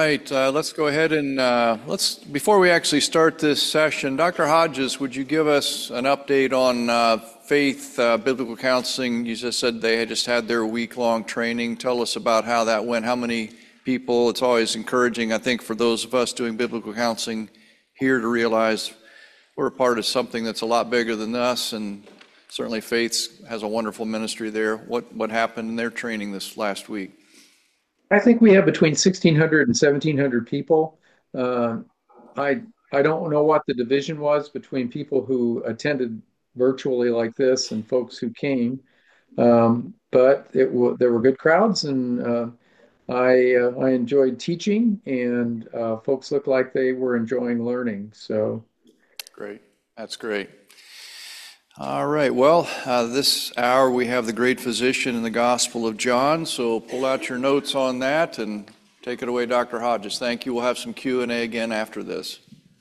right, let's go ahead and before we actually start this session, Dr. Hodges, would you give us an update on Faith Biblical Counseling? You just said they had just had their week-long training. Tell us about how that went. How many people? It's always encouraging, I think, for those of us doing biblical counseling here to realize we're a part of something that's a lot bigger than us, and certainly Faith has a wonderful ministry there. What happened in their training this last week? I think we have between 1,600 and 1,700 people. Uh, I I don't know what the division was between people who attended virtually like this and folks who came, but there were good crowds, and I enjoyed teaching, and folks looked like they were enjoying learning. So Great. That's great. All right. Well, this hour we have the great physician in the Gospel of John. So pull out your notes on that and take it away, Dr. Hodges. Thank you. We'll have some Q&A again after this.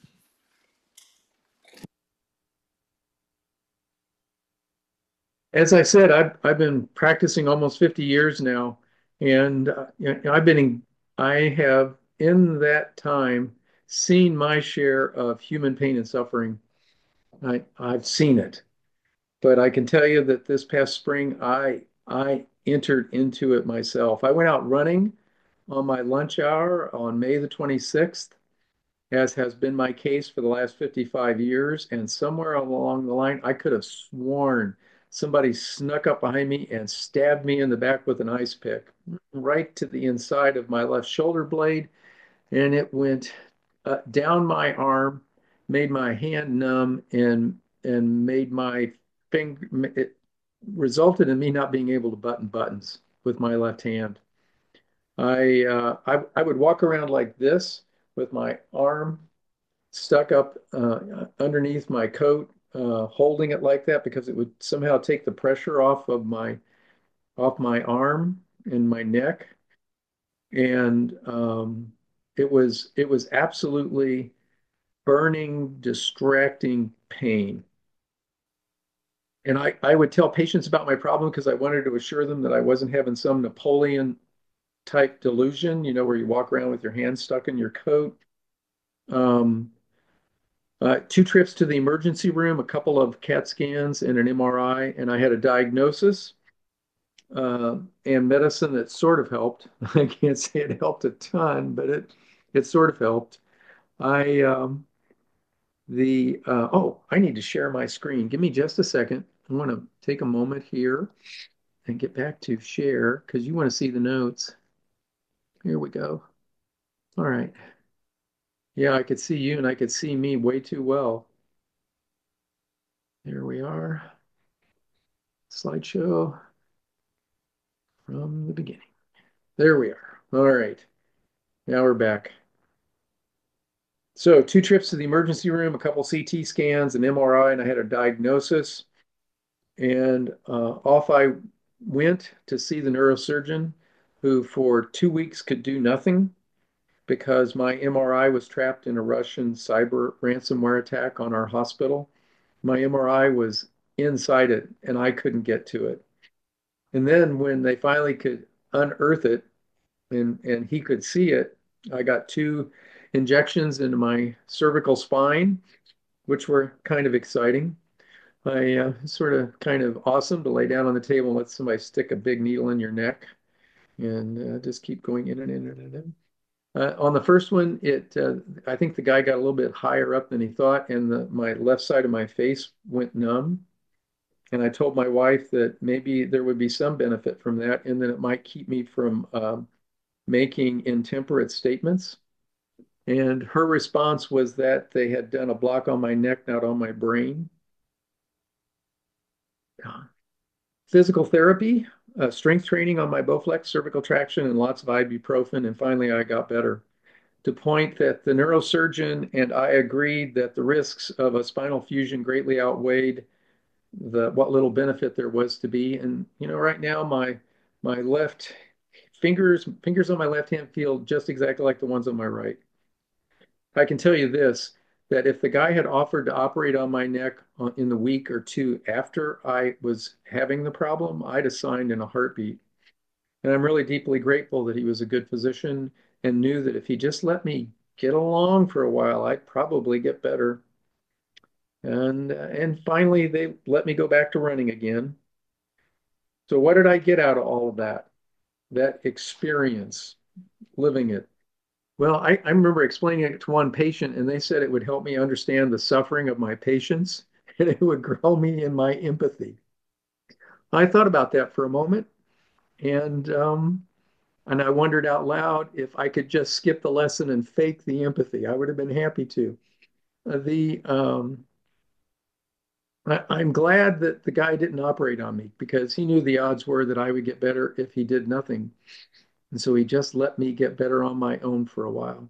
as I said, I've been practicing almost 50 years now, and I have in that time seen my share of human pain and suffering. I've seen it, but I can tell you that this past spring I entered into it myself. I went out running on my lunch hour on May the 26th, as has been my case for the last 55 years. And somewhere along the line, I could have sworn somebody snuck up behind me and stabbed me in the back with an ice pick, right to the inside of my left shoulder blade. And it went down my arm, made my hand numb, and made my finger. It resulted in me not being able to button buttons with my left hand. I would walk around like this with my arm stuck up underneath my coat, holding it like that because it would somehow take the pressure off my arm and my neck. And it was absolutely burning, distracting pain. And I would tell patients about my problem because I wanted to assure them that I wasn't having some Napoleon type delusion, where you walk around with your hands stuck in your coat. Um, two trips to the emergency room, a couple of CAT scans, and an MRI, and I had a diagnosis and medicine that sort of helped. I can't say it helped a ton, but it sort of helped. I I need to share my screen. Give me just a second. I want to take a moment here and get back to share because you want to see the notes. Here we go. All right. Yeah, I could see you and I could see me way too well. There we are. Slideshow from the beginning. There we are. All right. Now we're back. So, two trips to the emergency room, a couple CT scans, an MRI, and I had a diagnosis. And off I went to see the neurosurgeon who, for 2 weeks, could do nothing because my MRI was trapped in a Russian cyber ransomware attack on our hospital. My MRI was inside it, and I couldn't get to it. And then when they finally could unearth it and he could see it, I got two injections into my cervical spine, which were kind of exciting. I sort of kind of awesome to lay down on the table and let somebody stick a big needle in your neck and just keep going in and in and in. On the first one, I think the guy got a little bit higher up than he thought, and my left side of my face went numb. And I told my wife that maybe there would be some benefit from that, and that it might keep me from making intemperate statements. And her response was that they had done a block on my neck, not on my brain. Physical therapy, strength training on my Bowflex, cervical traction, and lots of ibuprofen. And finally, I got better. To point that the neurosurgeon and I agreed that the risks of a spinal fusion greatly outweighed what little benefit there was to be. And right now my left fingers on my left hand feel just exactly like the ones on my right. I can tell you this, that if the guy had offered to operate on my neck in the week or two after I was having the problem, I'd have signed in a heartbeat. And I'm really deeply grateful that he was a good physician and knew that if he just let me get along for a while, I'd probably get better. And finally, they let me go back to running again. So what did I get out of all of that? That experience, living it. Well, I remember explaining it to one patient, and they said it would help me understand the suffering of my patients, and it would grow me in my empathy. I thought about that for a moment, and I wondered out loud if I could just skip the lesson and fake the empathy. I would have been happy to. The I'm glad that the guy didn't operate on me because he knew the odds were that I would get better if he did nothing. And so he just let me get better on my own for a while.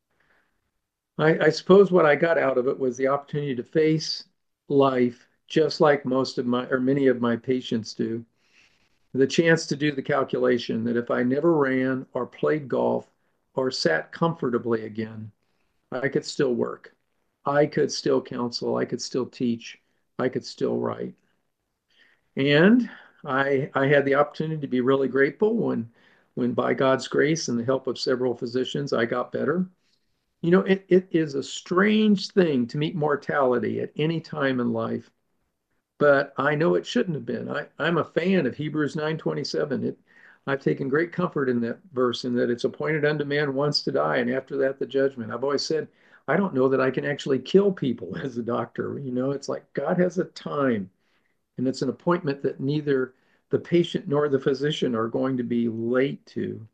I suppose what I got out of it was the opportunity to face life just like most of my or many of my patients do. The chance to do the calculation that if I never ran or played golf or sat comfortably again, I could still work. I could still counsel. I could still teach. I could still write. And I had the opportunity to be really grateful when by God's grace and the help of several physicians, I got better. You know, it is a strange thing to meet mortality at any time in life, but I know it shouldn't have been. I'm a fan of Hebrews 9:27. I've taken great comfort in that verse in that it's appointed unto man once to die, and after that, the judgment. I've always said, I don't know that I can actually kill people as a doctor. You know, it's like God has a time, and it's an appointment that neither the patient nor the physician are going to be late to.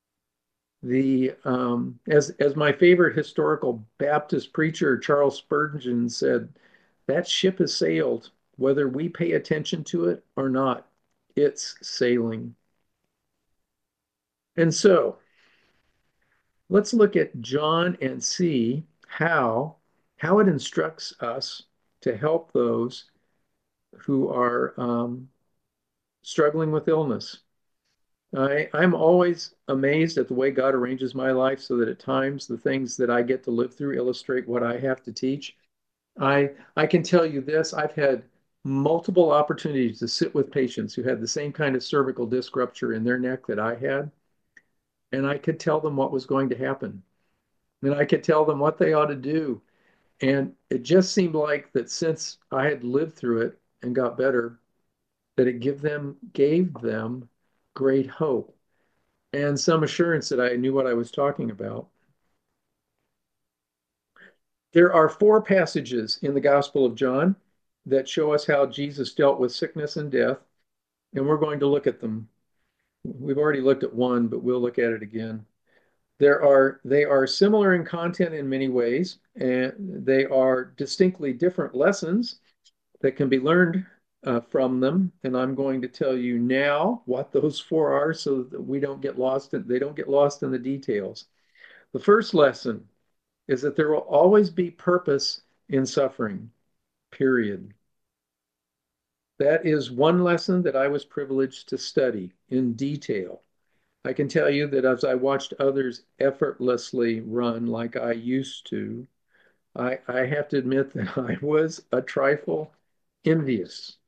As my favorite historical Baptist preacher Charles Spurgeon said, that ship has sailed, whether we pay attention to it or not. It's sailing. And so let's look at John and see how it instructs us to help those who are struggling with illness. I'm always amazed at the way God arranges my life so that at times the things that I get to live through illustrate what I have to teach. I can tell you this, I've had multiple opportunities to sit with patients who had the same kind of cervical disc rupture in their neck that I had, and I could tell them what was going to happen. And I could tell them what they ought to do. And it just seemed like that since I had lived through it and got better, that it gave them great hope and some assurance that I knew what I was talking about. There are four passages in the Gospel of John that show us how Jesus dealt with sickness and death, and we're going to look at them. We've already looked at one, but we'll look at it again. They are similar in content in many ways, and they are distinctly different lessons that can be learned from them. And I'm going to tell you now what those four are so that we don't get lost in, they don't get lost in the details. The first lesson is that there will always be purpose in suffering, period. That is one lesson that I was privileged to study in detail. I can tell you that as I watched others effortlessly run like I used to, I have to admit that I was a trifle envious.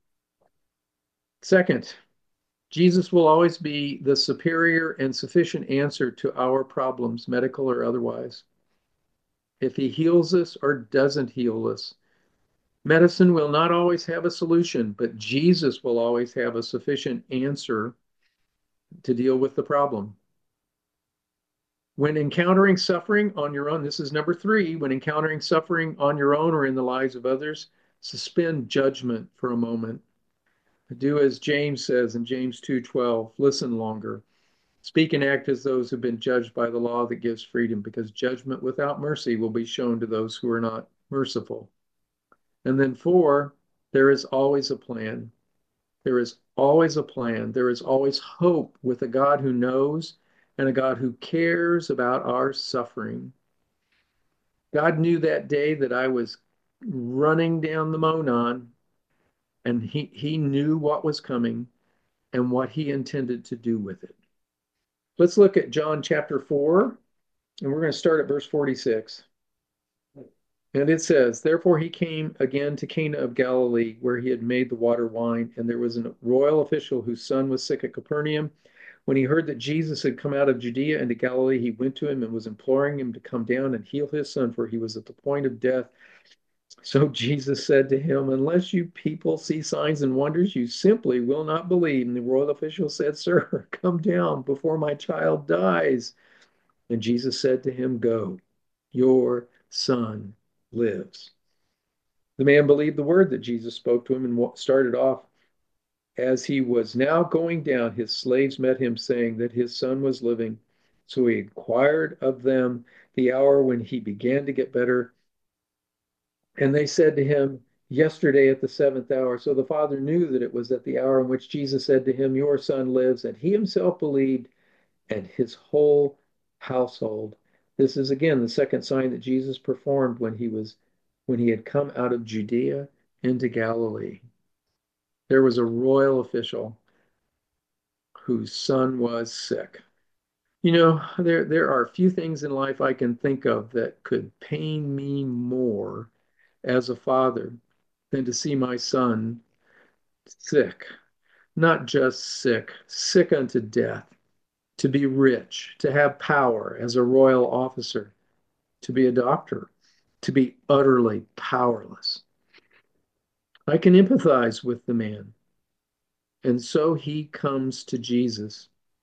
Second, Jesus will always be the superior and sufficient answer to our problems, medical or otherwise. If he heals us or doesn't heal us, medicine will not always have a solution, but Jesus will always have a sufficient answer to deal with the problem. When encountering suffering on your own, this is number three, when encountering suffering on your own or in the lives of others, suspend judgment for a moment. Do as James says in James 2:12, listen longer. Speak and act as those who've been judged by the law that gives freedom, because judgment without mercy will be shown to those who are not merciful. And then four, there is always a plan. There is always a plan. There is always hope with a God who knows and a God who cares about our suffering. God knew that day that I was running down the Monon, and he knew what was coming and what he intended to do with it. Let's look at John chapter 4, and we're going to start at verse 46. And it says, therefore he came again to Cana of Galilee, where he had made the water wine, and there was a royal official whose son was sick at Capernaum. When he heard that Jesus had come out of Judea into Galilee, he went to him and was imploring him to come down and heal his son, for he was at the point of death. So Jesus said to him, unless you people see signs and wonders, you simply will not believe. And the royal official said, sir, come down before my child dies. And Jesus said to him, go, your son lives. The man believed the word that Jesus spoke to him and started off. As he was now going down, his slaves met him, saying that his son was living. So he inquired of them the hour when he began to get better. And they said to him, yesterday at the seventh hour. So the father knew that it was at the hour in which Jesus said to him, your son lives. And he himself believed, and his whole household. This is again the second sign that Jesus performed when he had come out of Judea into Galilee. There was a royal official whose son was sick. You know, there are few things in life I can think of that could pain me more as a father than to see my son sick. Not just sick, sick unto death, to be rich, to have power as a royal officer, to be a doctor, to be utterly powerless. I can empathize with the man. And so he comes to Jesus.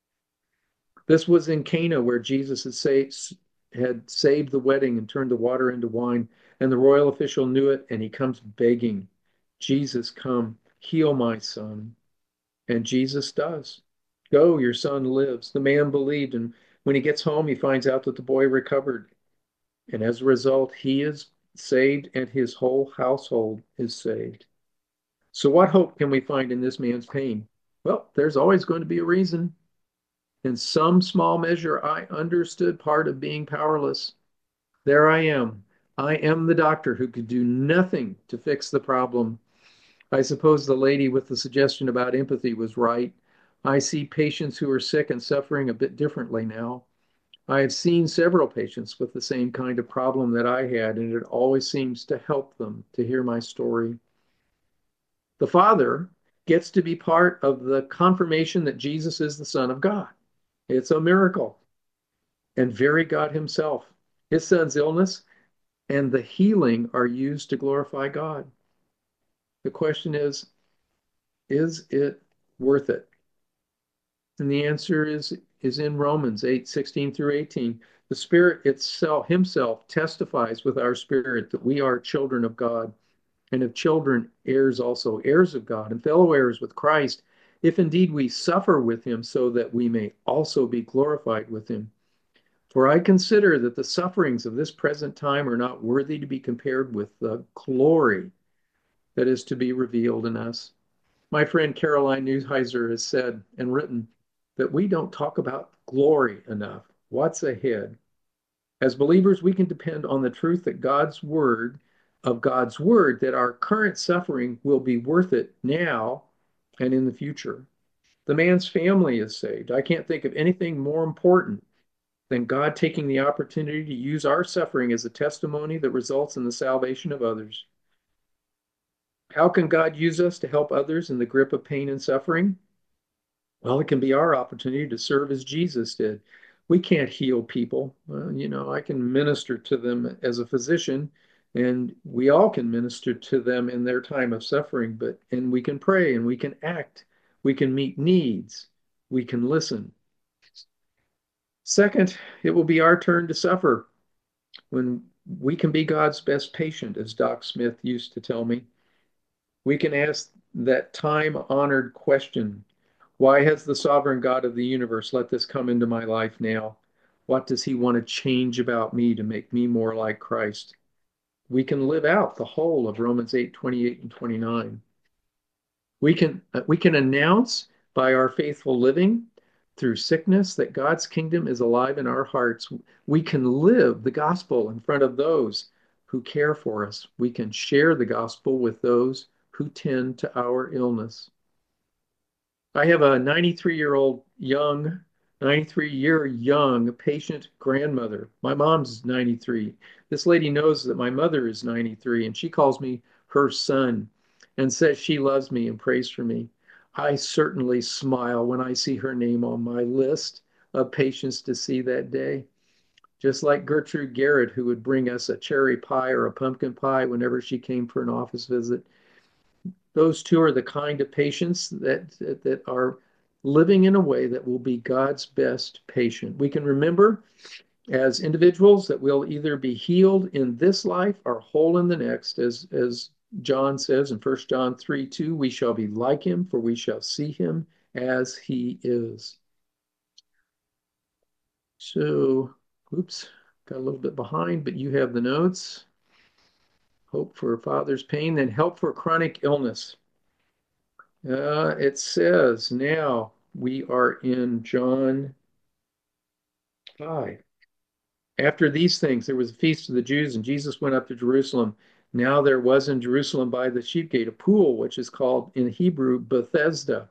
This was in Cana where Jesus had saved the wedding and turned the water into wine. And the royal official knew it, and he comes begging, Jesus, come, heal my son. And Jesus does. Go, your son lives. The man believed, and when he gets home, he finds out that the boy recovered. And as a result, he is saved, and his whole household is saved. So, what hope can we find in this man's pain? Well, there's always going to be a reason. In some small measure, I understood part of being powerless. There I am. I am the doctor who could do nothing to fix the problem. I suppose the lady with the suggestion about empathy was right. I see patients who are sick and suffering a bit differently now. I have seen several patients with the same kind of problem that I had, and it always seems to help them to hear my story. The Father gets to be part of the confirmation that Jesus is the Son of God. It's a miracle. And very God Himself. His Son's illness and the healing are used to glorify God. The question is it worth it? And the answer is in Romans 8:16 through 18. The Spirit itself, Himself, testifies with our spirit that we are children of God, and if children, heirs also, heirs of God, and fellow heirs with Christ, if indeed we suffer with Him, so that we may also be glorified with Him. For I consider that the sufferings of this present time are not worthy to be compared with the glory that is to be revealed in us. My friend Caroline Newheiser has said and written that we don't talk about glory enough. What's ahead? As believers, we can depend on the truth that God's word, that our current suffering will be worth it now and in the future. The man's family is saved. I can't think of anything more important than God taking the opportunity to use our suffering as a testimony that results in the salvation of others. How can God use us to help others in the grip of pain and suffering? Well, it can be our opportunity to serve as Jesus did. We can't heal people. I can minister to them as a physician, and we all can minister to them in their time of suffering, and we can pray and we can act. We can meet needs. We can listen. Second, it will be our turn to suffer when we can be God's best patient, as Doc Smith used to tell me. We can ask that time-honored question: why has the sovereign God of the universe let this come into my life now? What does He want to change about me to make me more like Christ? We can live out the whole of Romans 8:28 and 29. We can announce by our faithful living through sickness that God's kingdom is alive in our hearts. We can live the gospel in front of those who care for us. We can share the gospel with those who tend to our illness. I have a 93-year young patient grandmother. My mom's 93. This lady knows that my mother is 93, and she calls me her son and says she loves me and prays for me. I certainly smile when I see her name on my list of patients to see that day. Just like Gertrude Garrett, who would bring us a cherry pie or a pumpkin pie whenever she came for an office visit. Those two are the kind of patients that are living in a way that will be God's best patient. We can remember as individuals that we'll either be healed in this life or whole in the next, as John says in 1 John 3:2, we shall be like him, for we shall see him as he is. So, oops, got a little bit behind, but you have the notes. Hope for a father's pain, then help for chronic illness. It says now we are in John 5. After these things, there was a feast of the Jews, and Jesus went up to Jerusalem. Now there was in Jerusalem by the sheep gate a pool, which is called in Hebrew Bethesda,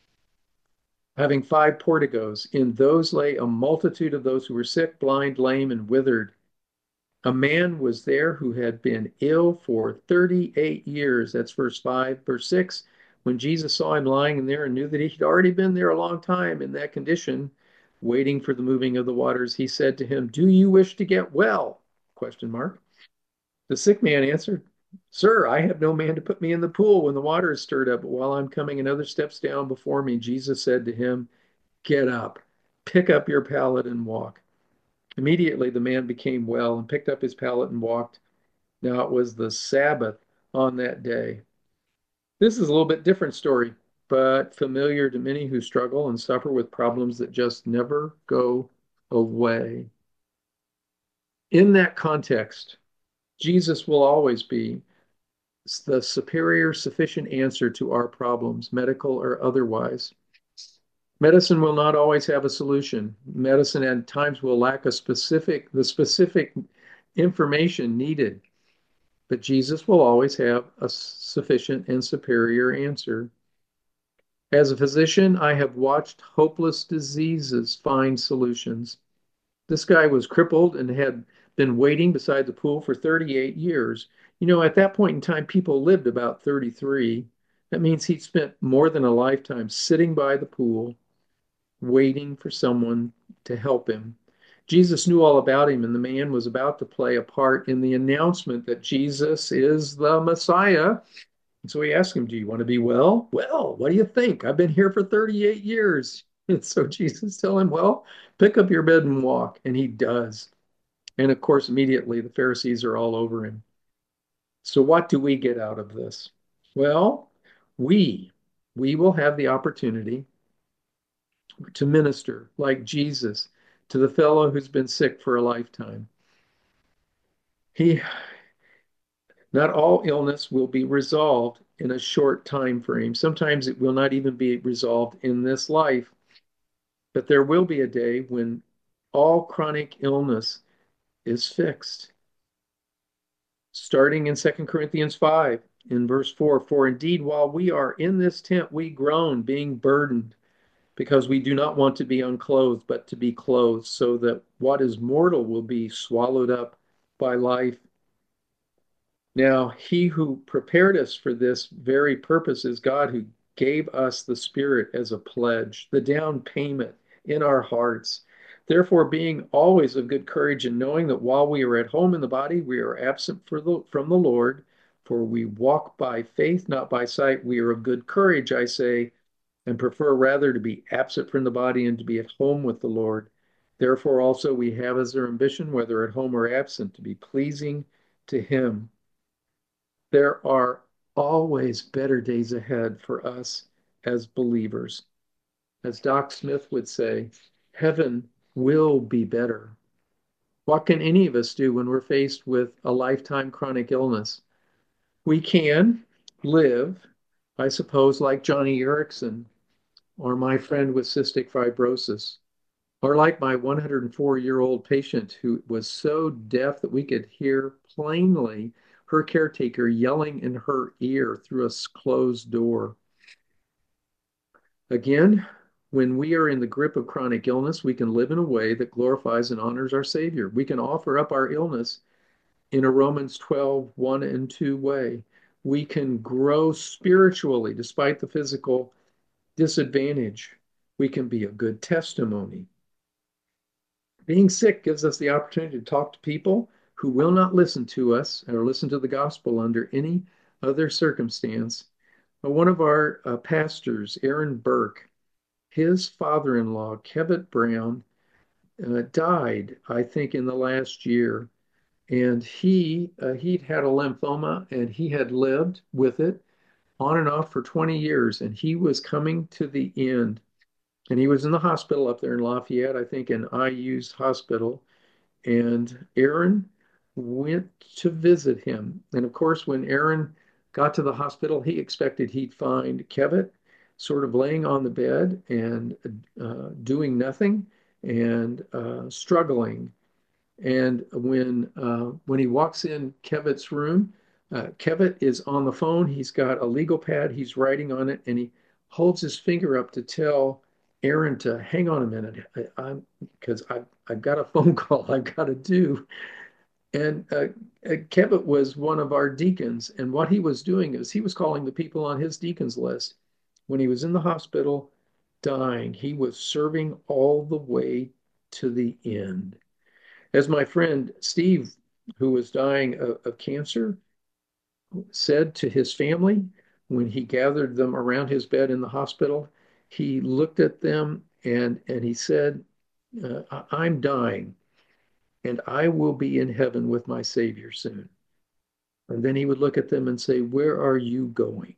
having 5 porticos. In those lay a multitude of those who were sick, blind, lame, and withered. A man was there who had been ill for 38 years. That's verse 5. Verse 6, when Jesus saw him lying there and knew that he'd already been there a long time in that condition, waiting for the moving of the waters, he said to him, "Do you wish to get well?" Question mark. The sick man answered, "Sir, I have no man to put me in the pool when the water is stirred up. But while I'm coming another steps down before me." Jesus said to him, "Get up, pick up your pallet and walk." Immediately the man became well and picked up his pallet and walked. Now it was the Sabbath on that day. This is a little bit different story, but familiar to many who struggle and suffer with problems that just never go away. In that context, Jesus will always be the superior, sufficient answer to our problems, medical or otherwise. Medicine will not always have a solution. Medicine at times will lack the specific information needed, but Jesus will always have a sufficient and superior answer. As a physician, I have watched hopeless diseases find solutions. This guy was crippled and had been waiting beside the pool for 38 years. At that point in time, people lived about 33. That means he'd spent more than a lifetime sitting by the pool, waiting for someone to help him. Jesus knew all about him, and the man was about to play a part in the announcement that Jesus is the Messiah. And so he asked him, "Do you want to be well?" "Well, what do you think? I've been here for 38 years." And so Jesus tell him, "Well, pick up your bed and walk." And he does. And of course, immediately the Pharisees are all over him. So what do we get out of this? Well, we we will have the opportunity to minister like Jesus to the fellow who's been sick for a lifetime. He Not all illness will be resolved in a short time frame. Sometimes it will not even be resolved in this life, but there will be a day when all chronic illness is fixed. Starting in 2 Corinthians 5, in verse 4, "For indeed, while we are in this tent, we groan, being burdened, because we do not want to be unclothed, but to be clothed, so that what is mortal will be swallowed up by life." Now, he who prepared us for this very purpose is God, who gave us the Spirit as a pledge, the down payment in our hearts. Therefore, being always of good courage and knowing that while we are at home in the body, we are absent from the Lord, for we walk by faith, not by sight. We are of good courage, I say, and prefer rather to be absent from the body and to be at home with the Lord. Therefore, also, we have as our ambition, whether at home or absent, to be pleasing to Him. There are always better days ahead for us as believers. As Doc Smith would say, heaven will be better. What can any of us do when we're faced with a lifetime chronic illness? We can live, I suppose, like Johnny Erickson or my friend with cystic fibrosis, or like my 104-year-old patient who was so deaf that we could hear plainly her caretaker yelling in her ear through a closed door. Again, when we are in the grip of chronic illness, we can live in a way that glorifies and honors our Savior. We can offer up our illness in a Romans 12:1 and 2 way. We can grow spiritually despite the physical disadvantage, we can be a good testimony. Being sick gives us the opportunity to talk to people who will not listen to us or listen to the gospel under any other circumstance. One of our pastors, Aaron Burke, his father-in-law, Kevitt Brown, died, I think, in the last year. And he'd had a lymphoma and he had lived with it on and off for 20 years. And he was coming to the end. And he was in the hospital up there in Lafayette, I think, an I-used hospital. And Aaron went to visit him. And of course, when Aaron got to the hospital, he expected he'd find Kevitt sort of laying on the bed and doing nothing and struggling. And when he walks in Kevitt's room, Kevitt is on the phone. He's got a legal pad. He's writing on it, and he holds his finger up to tell Aaron to hang on a minute. I'm because I've got a phone call I've got to do. And Kevitt was one of our deacons, and what he was doing is he was calling the people on his deacons list when he was in the hospital dying. He was serving all the way to the end. As my friend Steve, who was dying of cancer, said to his family when he gathered them around his bed in the hospital, he looked at them and he said, I'm dying and I will be in heaven with my Savior soon. And then he would look at them and say, where are you going?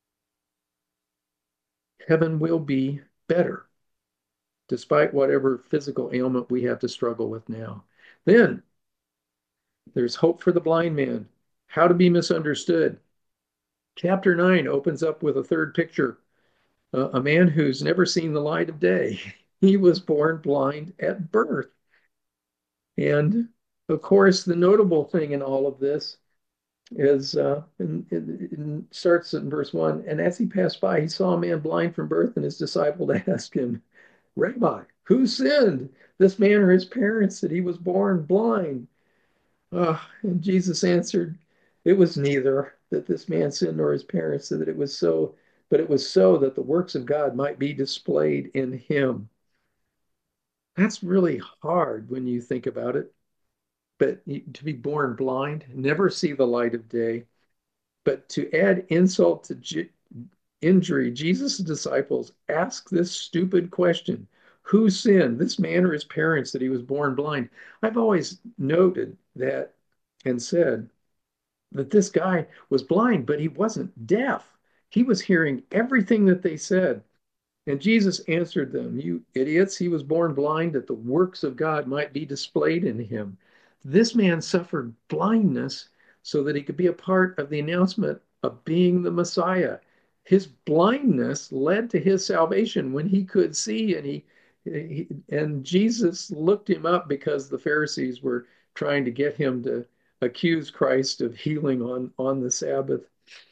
Heaven will be better, despite whatever physical ailment we have to struggle with now. Then there's hope for the blind man, how to be misunderstood. Chapter 9 opens up with a third picture, a man who's never seen the light of day. He was born blind at birth. And of course, the notable thing in all of this is it starts in verse 1. And as he passed by, he saw a man blind from birth, and his disciple asked him, Rabbi, who sinned, this man or his parents, that he was born blind? And Jesus answered, it was neither that this man sinned nor his parents, so that it was so, but it was so that the works of God might be displayed in him. That's really hard when you think about it. But to be born blind, never see the light of day, but to add insult to injury, Jesus' disciples ask this stupid question: who sinned, this man or his parents, that he was born blind? I've always noted that and said that this guy was blind, but he wasn't deaf. He was hearing everything that they said. And Jesus answered them, you idiots, he was born blind that the works of God might be displayed in him. This man suffered blindness so that he could be a part of the announcement of being the Messiah. His blindness led to his salvation when he could see, and and Jesus looked him up because the Pharisees were trying to get him to accuse Christ of healing on the Sabbath.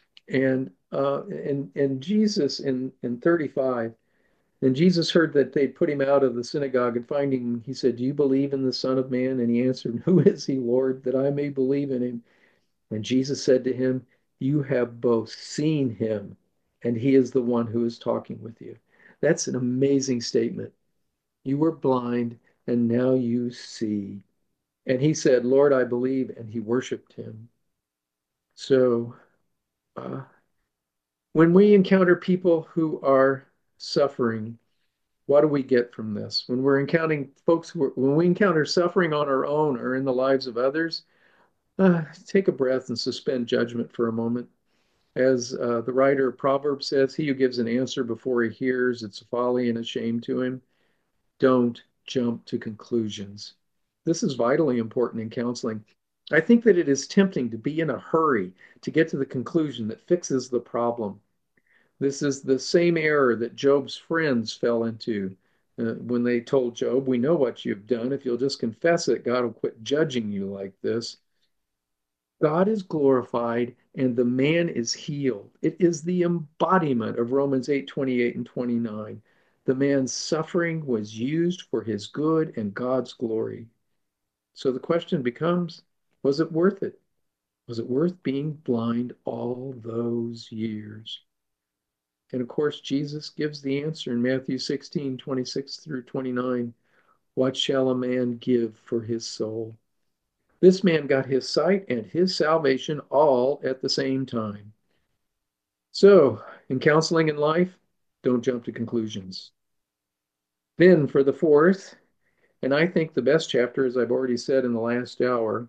And Jesus in 35, and Jesus heard that they'd put him out of the synagogue, and finding him, he said, do you believe in the Son of Man? And he answered, who is he, Lord, that I may believe in him? And Jesus said to him, you have both seen him, and he is the one who is talking with you. That's an amazing statement. You were blind, and now you see. And he said, Lord, I believe, and he worshiped him. So uh, when we encounter people who are suffering, what do we get from this? When we're encountering when we encounter suffering on our own or in the lives of others, take a breath and suspend judgment for a moment. As the writer of Proverbs says, he who gives an answer before he hears, it's a folly and a shame to him. Don't jump to conclusions. This is vitally important in counseling. I think that it is tempting to be in a hurry to get to the conclusion that fixes the problem. This is the same error that Job's friends fell into when they told Job, we know what you've done. If you'll just confess it, God will quit judging you like this. God is glorified and the man is healed. It is the embodiment of Romans 8:28 and 29. The man's suffering was used for his good and God's glory. So the question becomes, was it worth it? Was it worth being blind all those years? And of course, Jesus gives the answer in Matthew 16:26 through 29. What shall a man give for his soul? This man got his sight and his salvation all at the same time. So, in counseling in life, don't jump to conclusions. Then, for the fourth, and I think the best chapter, as I've already said in the last hour,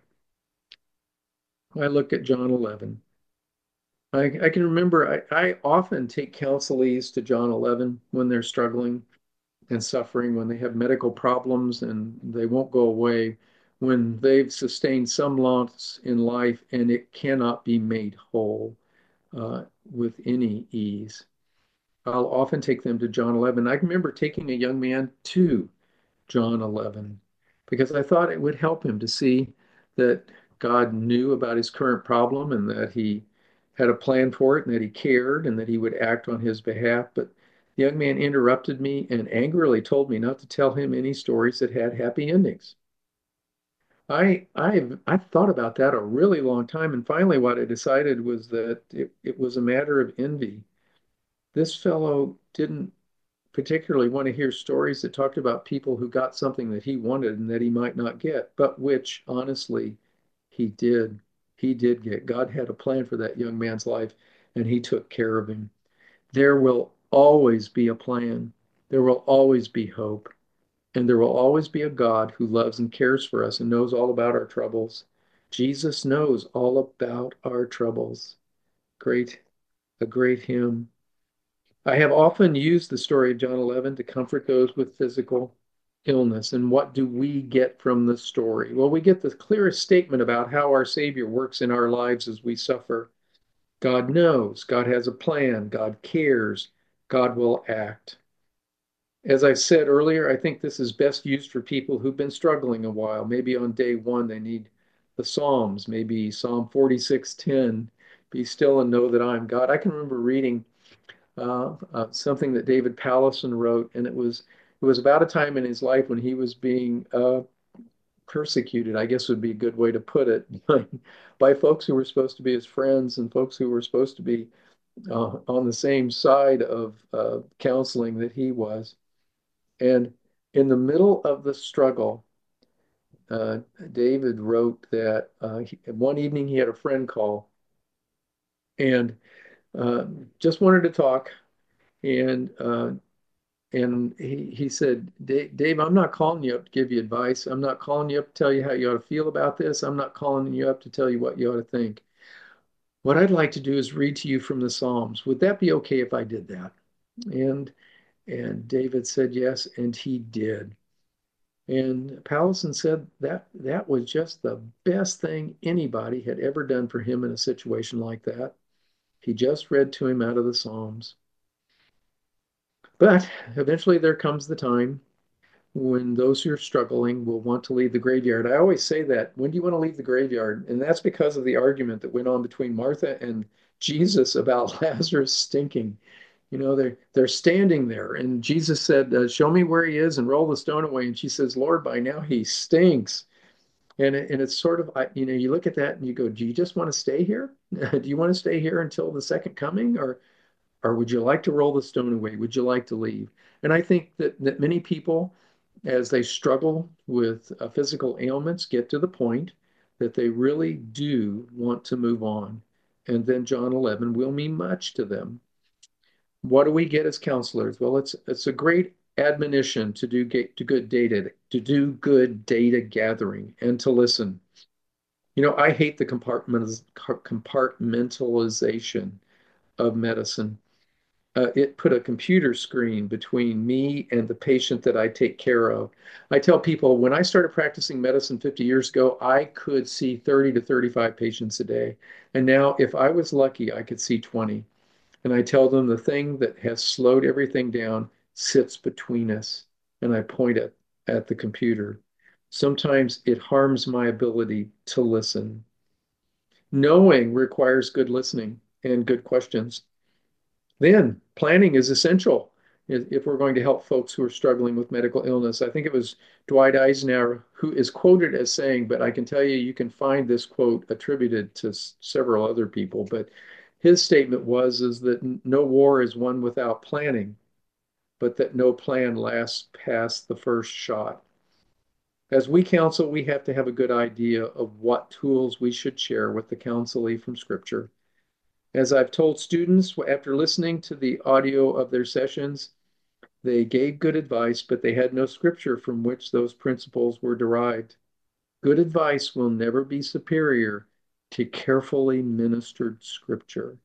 I look at John 11. I can remember I often take counselees to John 11 when they're struggling and suffering, when they have medical problems and they won't go away, when they've sustained some loss in life and it cannot be made whole with any ease. I'll often take them to John 11. I remember taking a young man to John 11 because I thought it would help him to see that God knew about his current problem and that he had a plan for it and that he cared and that he would act on his behalf. But the young man interrupted me and angrily told me not to tell him any stories that had happy endings. I thought about that a really long time, and finally what I decided was that it was a matter of envy. This fellow didn't particularly want to hear stories that talked about people who got something that he wanted and that he might not get, but which honestly he did. He did get. God had a plan for that young man's life and he took care of him. There will always be a plan. There will always be hope. And there will always be a God who loves and cares for us and knows all about our troubles. Jesus knows all about our troubles. Great, a great hymn. I have often used the story of John 11 to comfort those with physical illness. And what do we get from the story? Well, we get the clearest statement about how our Savior works in our lives as we suffer. God knows, God has a plan, God cares, God will act. As I said earlier, I think this is best used for people who've been struggling a while. Maybe on day one, they need the Psalms, maybe Psalm 46:10, be still and know that I am God. I can remember reading something that David Pallison wrote, and it was about a time in his life when he was being persecuted, I guess would be a good way to put it, by folks who were supposed to be his friends and folks who were supposed to be on the same side of counseling that he was. And in the middle of the struggle, uh, David wrote that one evening he had a friend call and uh, just wanted to talk. And he said, Dave, I'm not calling you up to give you advice. I'm not calling you up to tell you how you ought to feel about this. I'm not calling you up to tell you what you ought to think. What I'd like to do is read to you from the Psalms. Would that be okay if I did that? And and David said yes, and he did. And Powelson said that that was just the best thing anybody had ever done for him in a situation like that. He just read to him out of the Psalms. But eventually there comes the time when those who are struggling will want to leave the graveyard. I always say that. When do you want to leave the graveyard? And that's because of the argument that went on between Martha and Jesus about Lazarus stinking. You know, they're standing there, and Jesus said, "Show me where he is, and roll the stone away." And she says, "Lord, by now he stinks." And it's sort of, you look at that and you go, "Do you just want to stay here? Do you want to stay here until the second coming, or would you like to roll the stone away? Would you like to leave?" And I think that many people, as they struggle with physical ailments, get to the point that they really do want to move on. And then John 11 will mean much to them. What do we get as counselors? Well, it's a great admonition to do good data gathering and to listen. I hate the compartmentalization of medicine. It put a computer screen between me and the patient that I take care of. I tell people when I started practicing medicine 50 years ago, I could see 30 to 35 patients a day. And now, if I was lucky, I could see 20. And I tell them the thing that has slowed everything down sits between us. And I point at the computer. Sometimes it harms my ability to listen. Knowing requires good listening and good questions. Then planning is essential if we're going to help folks who are struggling with medical illness. I think it was Dwight Eisenhower who is quoted as saying, but I can tell you, you can find this quote attributed to several other people, but his statement was is that no war is won without planning, but that no plan lasts past the first shot. As we counsel, we have to have a good idea of what tools we should share with the counselee from Scripture. As I've told students after listening to the audio of their sessions, they gave good advice, but they had no Scripture from which those principles were derived. Good advice will never be superior to carefully ministered Scripture.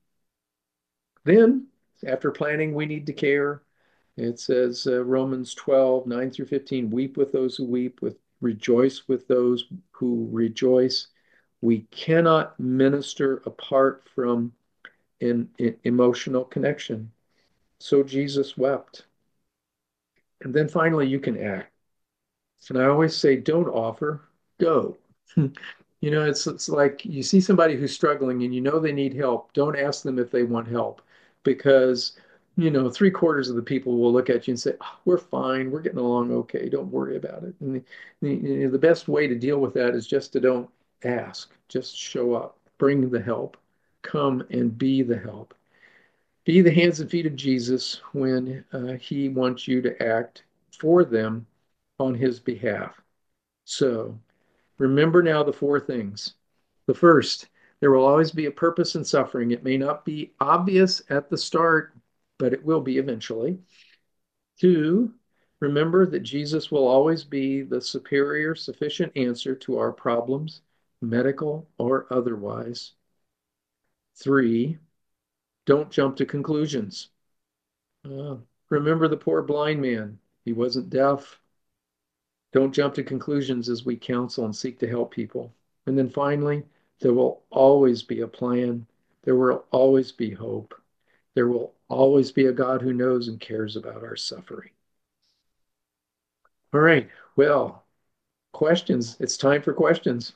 Then, after planning, we need to care. It says Romans 12, 9 through 15, weep with those who weep, rejoice with those who rejoice. We cannot minister apart from an emotional connection. So Jesus wept. And then finally, you can act. And I always say, don't offer, go. It's like you see somebody who's struggling and you know they need help. Don't ask them if they want help because, three-quarters of the people will look at you and say, "Oh, we're fine. We're getting along okay. Don't worry about it." And the best way to deal with that is just to don't ask. Just show up, bring the help, come and be the help. Be the hands and feet of Jesus when he wants you to act for them on his behalf. So remember now the four things. The first, there will always be a purpose in suffering. It may not be obvious at the start, but it will be eventually. Two, remember that Jesus will always be the superior, sufficient answer to our problems, medical or otherwise. Three, don't jump to conclusions. Uh, Remember the poor blind man. He wasn't deaf. Don't jump to conclusions as we counsel and seek to help people. And then finally, there will always be a plan. There will always be hope. There will always be a God who knows and cares about our suffering. All right. Well, questions. It's time for questions.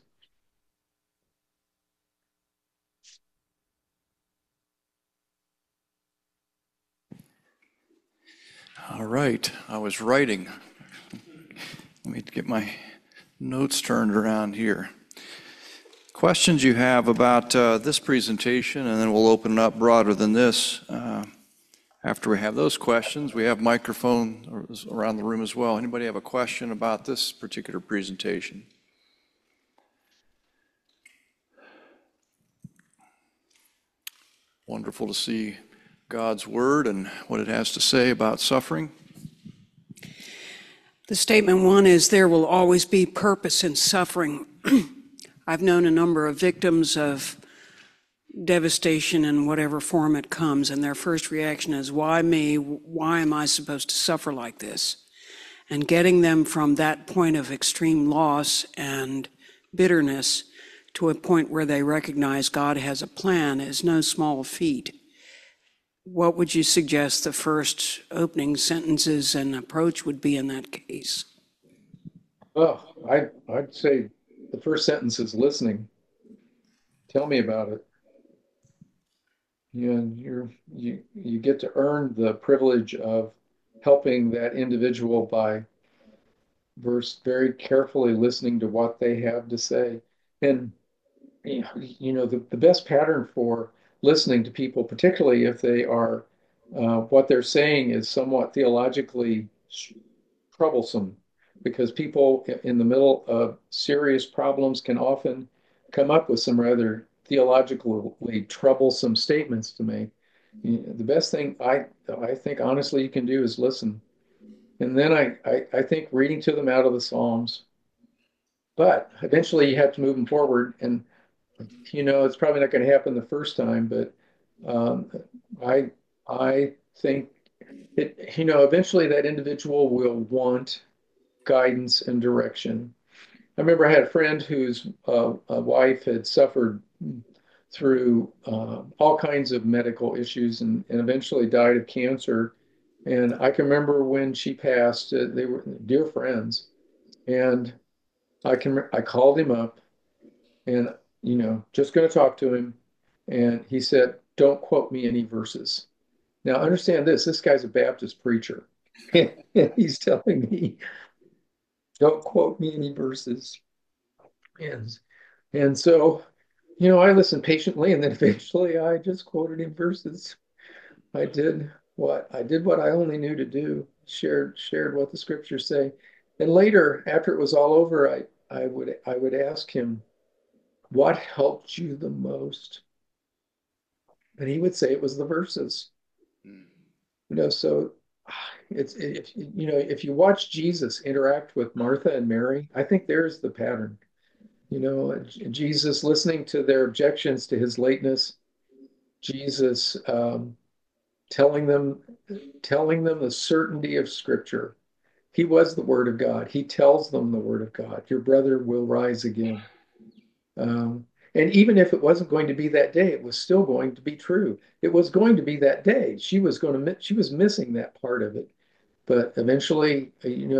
All right, I was writing. Let me get my notes turned around here. Questions you have about this presentation, and then we'll open it up broader than this. After we have those questions, we have microphones around the room as well. Anybody have a question about this particular presentation? Wonderful to see God's Word and what it has to say about suffering. The statement one is there will always be purpose in suffering. I've known a number of victims of devastation in whatever form it comes, and their first reaction is, why me? Why am I supposed to suffer like this? And getting them from that point of extreme loss and bitterness to a point where they recognize God has a plan is no small feat. What would you suggest the first opening sentences and approach would be in that case? Oh, I'd say the first sentence is listening. Tell me about it. You get to earn the privilege of helping that individual by very carefully listening to what they have to say. And the best pattern for listening to people, particularly if they are what they're saying is somewhat theologically troublesome, because people in the middle of serious problems can often come up with some rather theologically troublesome statements to make. The best thing I think honestly you can do is listen. And then I think reading to them out of the Psalms, but eventually you have to move them forward. And it's probably not going to happen the first time, but um, I I think eventually that individual will want guidance and direction. I remember I had a friend whose wife had suffered through all kinds of medical issues and eventually died of cancer. And I can remember when she passed, they were dear friends. And I called him up and, just going to talk to him. And he said, don't quote me any verses. Now, understand this guy's a Baptist preacher. And he's telling me, don't quote me any verses. And, and so, I listened patiently, and then eventually I just quoted him verses. I did what I only knew to do, shared what the scriptures say. And later, after it was all over, I would ask him, what helped you the most? And he would say it was the verses. So it's if you watch Jesus interact with Martha and Mary, I think there's the pattern. Jesus listening to their objections to his lateness, Jesus telling them telling them the certainty of Scripture. He was the Word of God. He tells them the Word of God. Your brother will rise again. And even if it wasn't going to be that day, it was still going to be true. It was going to be that day. She was missing that part of it. But eventually,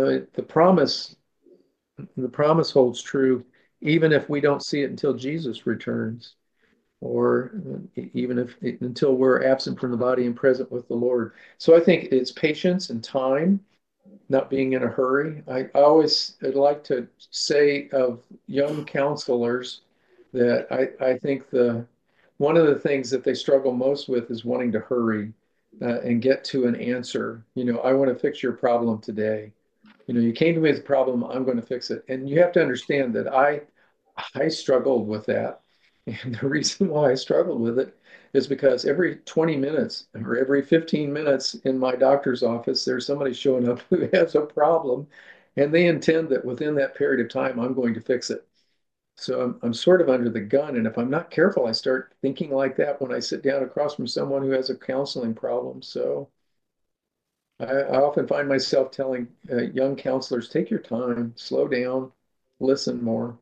the promise holds true, even if we don't see it until Jesus returns, or even if until we're absent from the body and present with the Lord. So I think it's patience and time, not being in a hurry. I always like to say of young counselors that I think the one of the things that they struggle most with is wanting to hurry and get to an answer. I want to fix your problem today. You came to me with a problem, I'm going to fix it. And you have to understand that I struggled with that. And the reason why I struggled with it is because every 20 minutes or every 15 minutes in my doctor's office, there's somebody showing up who has a problem, and they intend that within that period of time, I'm going to fix it. So I'm sort of under the gun. And if I'm not careful, I start thinking like that when I sit down across from someone who has a counseling problem. So I often find myself telling young counselors, take your time, slow down, listen more.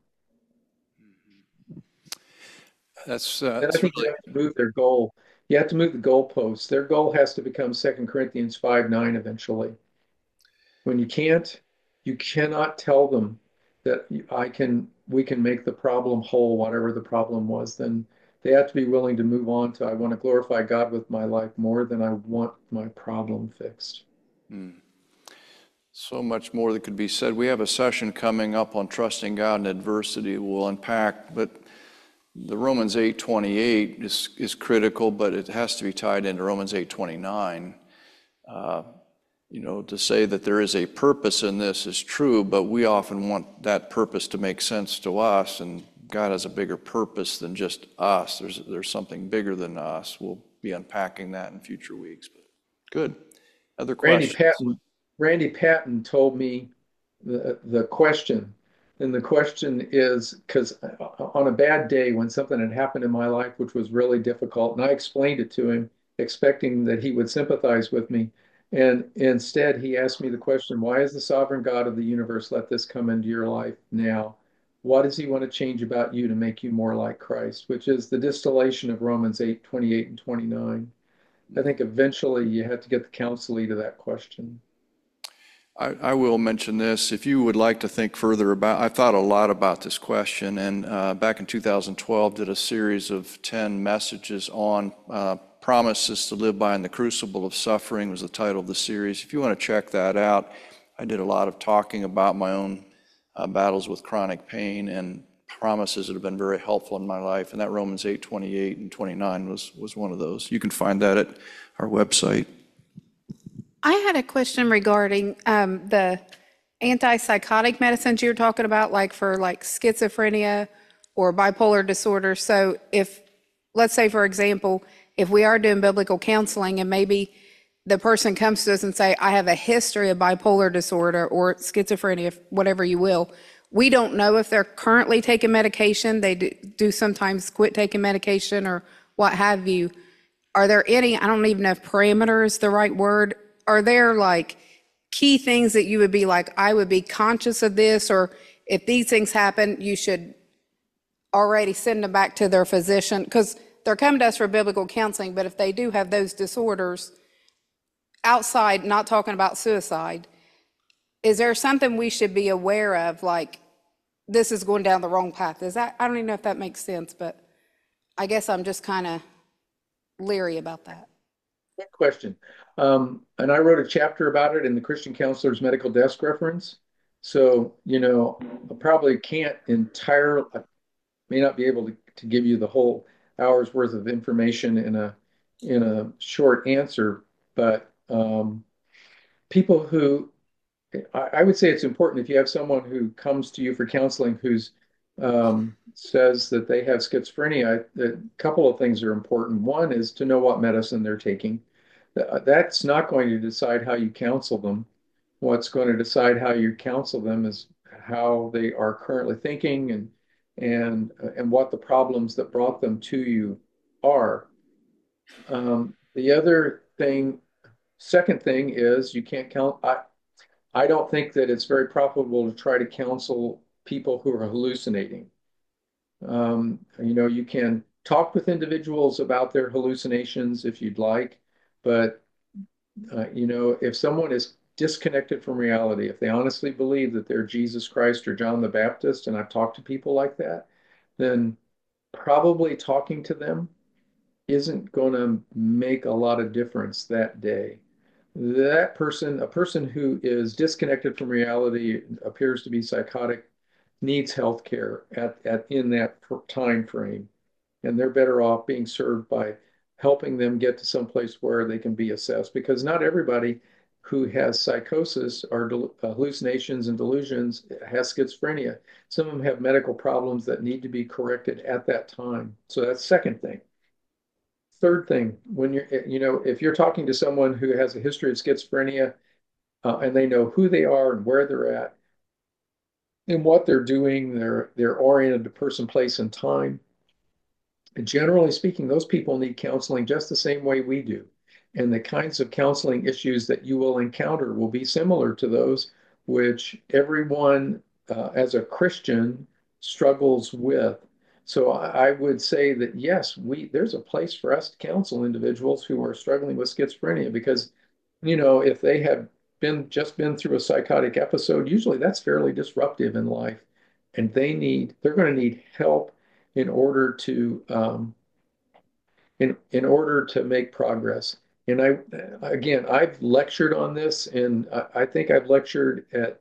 And I That's think you really have to move their goal. You have to move the goalposts. Their goal has to become 2 Corinthians 5:9 eventually. When you cannot tell them that we can make the problem whole, whatever the problem was. Then they have to be willing to move on to, I want to glorify God with my life more than I want my problem fixed. so much more that could be said. We have a session coming up on trusting God in adversity we'll unpack, but the Romans 8:28 is critical, but it has to be tied into Romans 8:29. To say that there is a purpose in this is true, but we often want that purpose to make sense to us, and God has a bigger purpose than just us. There's something bigger than us. We'll be unpacking that in future weeks. But good. Other Randy questions? Patton, Randy Patton told me the question, and the question is because on a bad day when something had happened in my life which was really difficult, and I explained it to him, expecting that he would sympathize with me, and instead he asked me the question, why has the sovereign God of the universe let this come into your life now? What does he want to change about you to make you more like Christ? Which is the distillation of Romans 8:28 and 29. I think eventually you have to get the counselee to that question. I will mention this. If you would like to think further I thought a lot about this question, and back in 2012 did a series of 10 messages on promises to live by in the crucible of suffering was the title of the series. If you want to check that out, I did a lot of talking about my own battles with chronic pain and promises that have been very helpful in my life, and that Romans 8:28 and 29 was one of those. You can find that at our website. I had a question regarding the antipsychotic medicines you were talking about, like for like schizophrenia or bipolar disorder. So if, let's say, for example, if we are doing biblical counseling and maybe the person comes to us and say, I have a history of bipolar disorder or schizophrenia, whatever you will, we don't know if they're currently taking medication. They do sometimes quit taking medication or what have you. Are there any, I don't even know if parameter is the right word, are there like key things that you would be like, I would be conscious of this, or if these things happen, you should already send them back to their physician? Because they're coming to us for biblical counseling, but if they do have those disorders, outside, not talking about suicide, is there something we should be aware of, like this is going down the wrong path? Is that, I don't even know if that makes sense, but I guess I'm just kind of leery about that. Good question. And I wrote a chapter about it in the Christian Counselor's Medical Desk Reference. So, I probably can't I may not be able to to give you the whole hour's worth of information in a short answer, but people who I would say it's important if you have someone who comes to you for counseling who's says that they have schizophrenia, a couple of things are important. One is to know what medicine they're taking. That's not going to decide how you counsel them. What's going to decide how you counsel them is how they are currently thinking and what the problems that brought them to you are. The other thing, second thing is you can't count. I don't think that it's very profitable to try to counsel people who are hallucinating. You can talk with individuals about their hallucinations if you'd like, but if someone is disconnected from reality, if they honestly believe that they're Jesus Christ or John the Baptist, and I've talked to people like that, then probably talking to them isn't going to make a lot of difference that day. That person, a person who is disconnected from reality, appears to be psychotic, needs health care in that time frame. And they're better off being served by helping them get to some place where they can be assessed. Because not everybody who has psychosis or hallucinations and delusions has schizophrenia. Some of them have medical problems that need to be corrected at that time. So that's the second thing. Third thing, when if you're talking to someone who has a history of schizophrenia and they know who they are and where they're at and what they're doing, they're oriented to person, place, and time. And generally speaking, those people need counseling just the same way we do. And the kinds of counseling issues that you will encounter will be similar to those which everyone as a Christian struggles with. So I would say that yes, there's a place for us to counsel individuals who are struggling with schizophrenia because, if they have been through a psychotic episode, usually that's fairly disruptive in life, and they're going to need help in order to in order to make progress. And I've lectured on this, and I think I've lectured at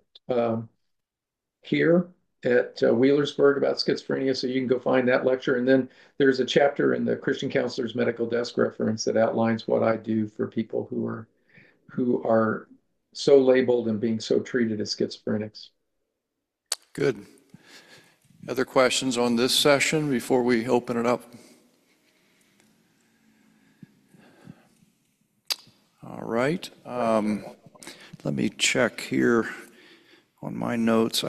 here at Wheelersburg about schizophrenia, so you can go find that lecture. And then there's a chapter in the Christian Counselor's Medical Desk Reference that outlines what I do for people who are so labeled and being so treated as schizophrenics. Good. Other questions on this session before we open it up? All right. Let me check here on my notes.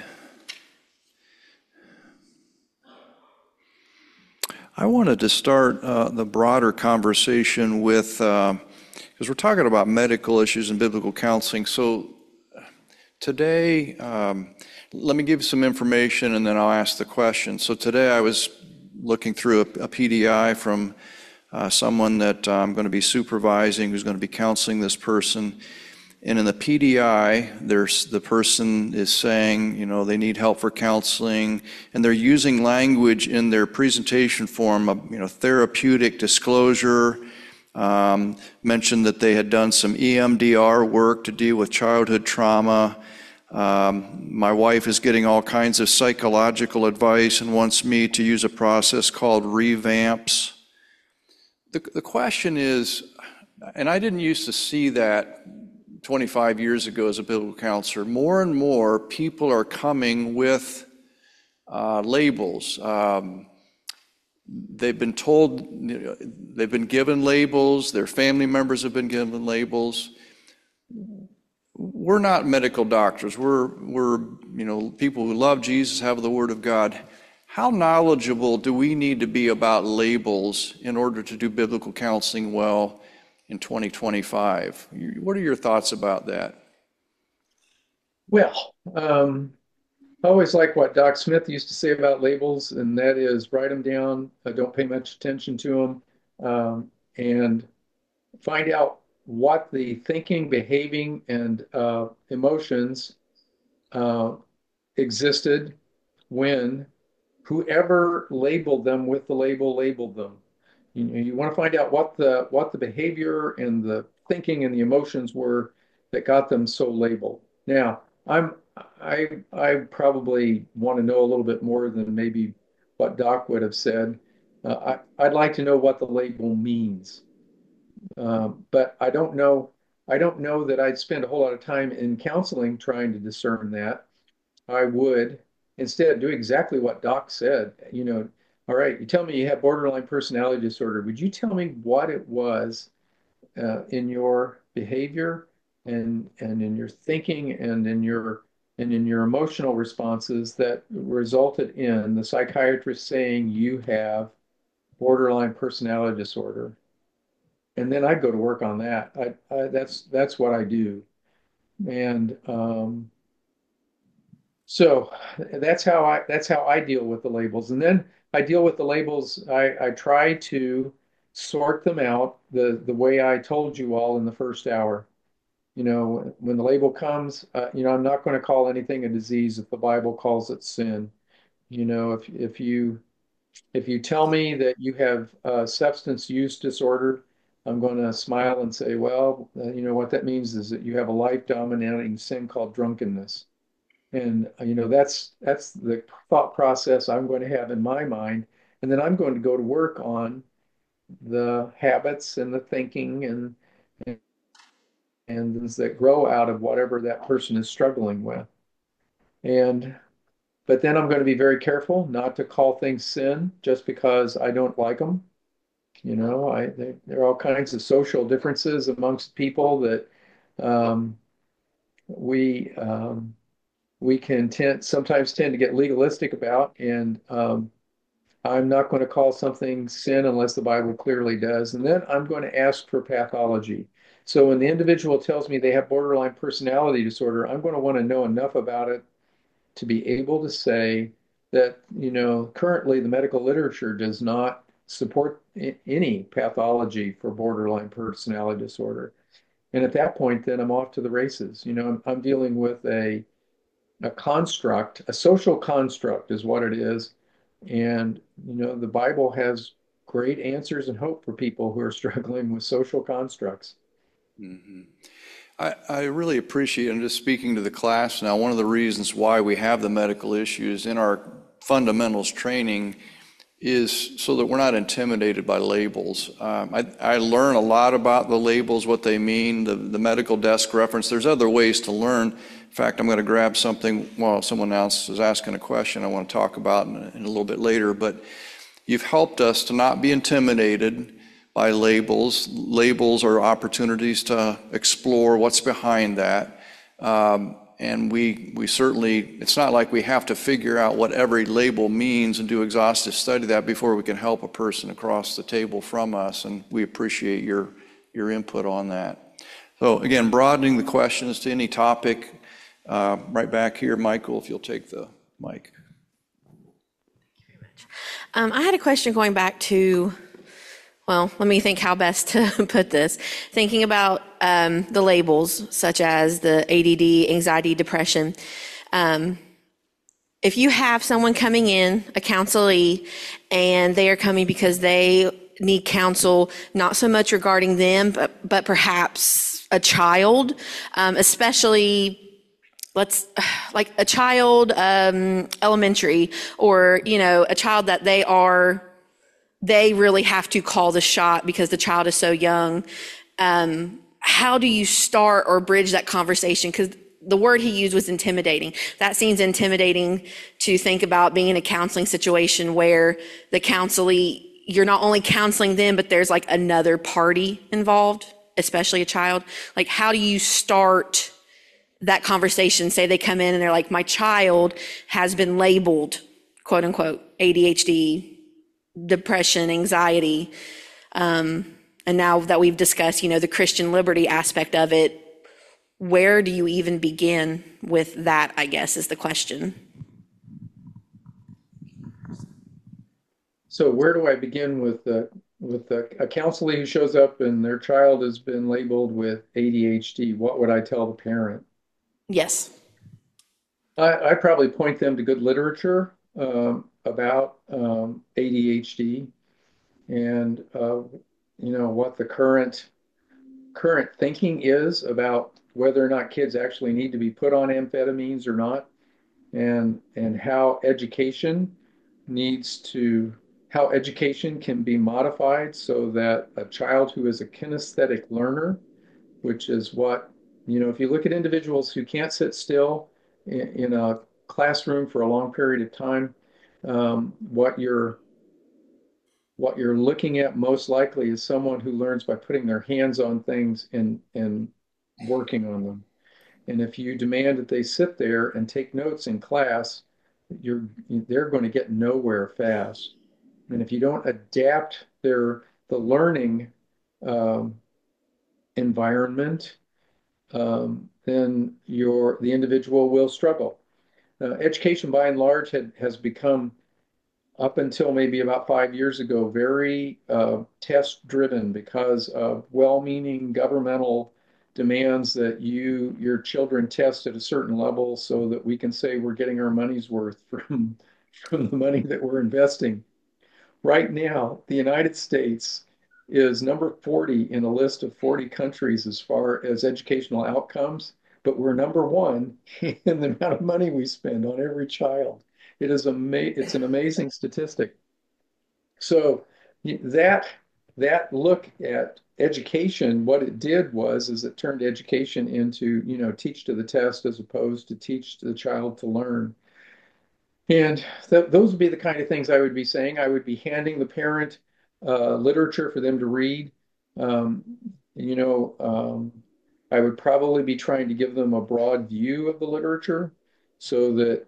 I wanted to start the broader conversation with, because we're talking about medical issues and biblical counseling. So today, let me give you some information and then I'll ask the question. So today I was looking through a PDI from someone that I'm going to be supervising who's going to be counseling this person. And in the PDI, the person is saying, they need help for counseling, and they're using language in their presentation form of, therapeutic disclosure, mentioned that they had done some EMDR work to deal with childhood trauma. My wife is getting all kinds of psychological advice and wants me to use a process called revamps. The question is, and I didn't used to see that 25 years ago as a biblical counselor, more and more people are coming with labels. They've been told, they've been given labels, their family members have been given labels. We're not medical doctors. We're people who love Jesus, have the Word of God. How knowledgeable do we need to be about labels in order to do biblical counseling well in 2025? What are your thoughts about that? Well, I always like what Doc Smith used to say about labels, and that is write them down, don't pay much attention to them, and find out what the thinking, behaving, and emotions existed when whoever labeled them with the label labeled them. You want to find out what the behavior and the thinking and the emotions were that got them so labeled. Now, I probably want to know a little bit more than maybe what Doc would have said. I'd like to know what the label means. But I don't know. I don't know that I'd spend a whole lot of time in counseling trying to discern that. I would instead do exactly what Doc said. All right, you tell me you have borderline personality disorder. Would you tell me what it was in your behavior and in your thinking and in your emotional responses that resulted in the psychiatrist saying you have borderline personality disorder? And then I'd go to work on that. That's what I do. And so that's how I deal with the labels. And then I deal with the labels. I try to sort them out the way I told you all in the first hour. When the label comes, I'm not going to call anything a disease if the Bible calls it sin. If you tell me that you have substance use disorder, I'm going to smile and say, well, what that means is that you have a life dominating sin called drunkenness. And that's the thought process I'm going to have in my mind. And then I'm going to go to work on the habits and the thinking and things that grow out of whatever that person is struggling with. And but then I'm going to be very careful not to call things sin just because I don't like them. There are all kinds of social differences amongst people that um, we we can sometimes tend to get legalistic about, and I'm not going to call something sin unless the Bible clearly does. And then I'm going to ask for pathology. So when the individual tells me they have borderline personality disorder, I'm going to want to know enough about it to be able to say that, currently the medical literature does not support any pathology for borderline personality disorder. And at that point, then I'm off to the races. I'm dealing with a construct, a social construct is what it is. And, the Bible has great answers and hope for people who are struggling with social constructs. I really appreciate, I'm just speaking to the class now, one of the reasons why we have the medical issues in our fundamentals training is so that we're not intimidated by labels. I learn a lot about the labels, what they mean, the medical desk reference. There's other ways to learn. In fact, I'm going to grab something while someone else is asking a question I want to talk about in a little bit later. But you've helped us to not be intimidated by labels. Labels are opportunities to explore what's behind that. And we certainly, it's not like we have to figure out what every label means and do exhaustive study of that before we can help a person across the table from us. And we appreciate your input on that. So again, broadening the questions to any topic. Right back here, Michael, if you'll take the mic. I had a question going back to, well, let me think how best to put this. Thinking about the labels, such as the ADD, anxiety, depression. If you have someone coming in, a counselee, and they are coming because they need counsel, not so much regarding them, but perhaps a child, especially like a child, elementary, or, a child that they really have to call the shot because the child is so young. How do you start or bridge that conversation? Because the word he used was intimidating. That seems intimidating to think about being in a counseling situation where the counselee, you're not only counseling them, but there's like another party involved, especially a child. Like, how do you start that conversation? Say they come in and they're like, my child has been labeled, quote unquote, ADHD, depression, anxiety. And now that we've discussed, the Christian liberty aspect of it, where do you even begin with that, I guess, is the question. So where do I begin with a counselee who shows up and their child has been labeled with ADHD? What would I tell the parent? Yes. I probably point them to good literature about ADHD and what the current thinking is about whether or not kids actually need to be put on amphetamines or not, and how education needs to, how education can be modified so that a child who is a kinesthetic learner, which is what, if you look at individuals who can't sit still in a classroom for a long period of time, what you're looking at most likely is someone who learns by putting their hands on things and working on them. And if you demand that they sit there and take notes in class, they're going to get nowhere fast. And if you don't adapt the learning um, environment, then the individual will struggle. Education, by and large, has become, up until maybe about 5 years ago, very test driven because of well-meaning governmental demands that your children test at a certain level so that we can say we're getting our money's worth from the money that we're investing. Right now, the United States is number 40 in a list of 40 countries as far as educational outcomes, but we're number one in the amount of money we spend on every child. It's an amazing statistic. So that that look at education, what it did is it turned education into, teach to the test as opposed to teach the child to learn. And those would be the kind of things I would be saying. I would be handing the parent literature for them to read. Um, you know, um, I would probably be trying to give them a broad view of the literature so that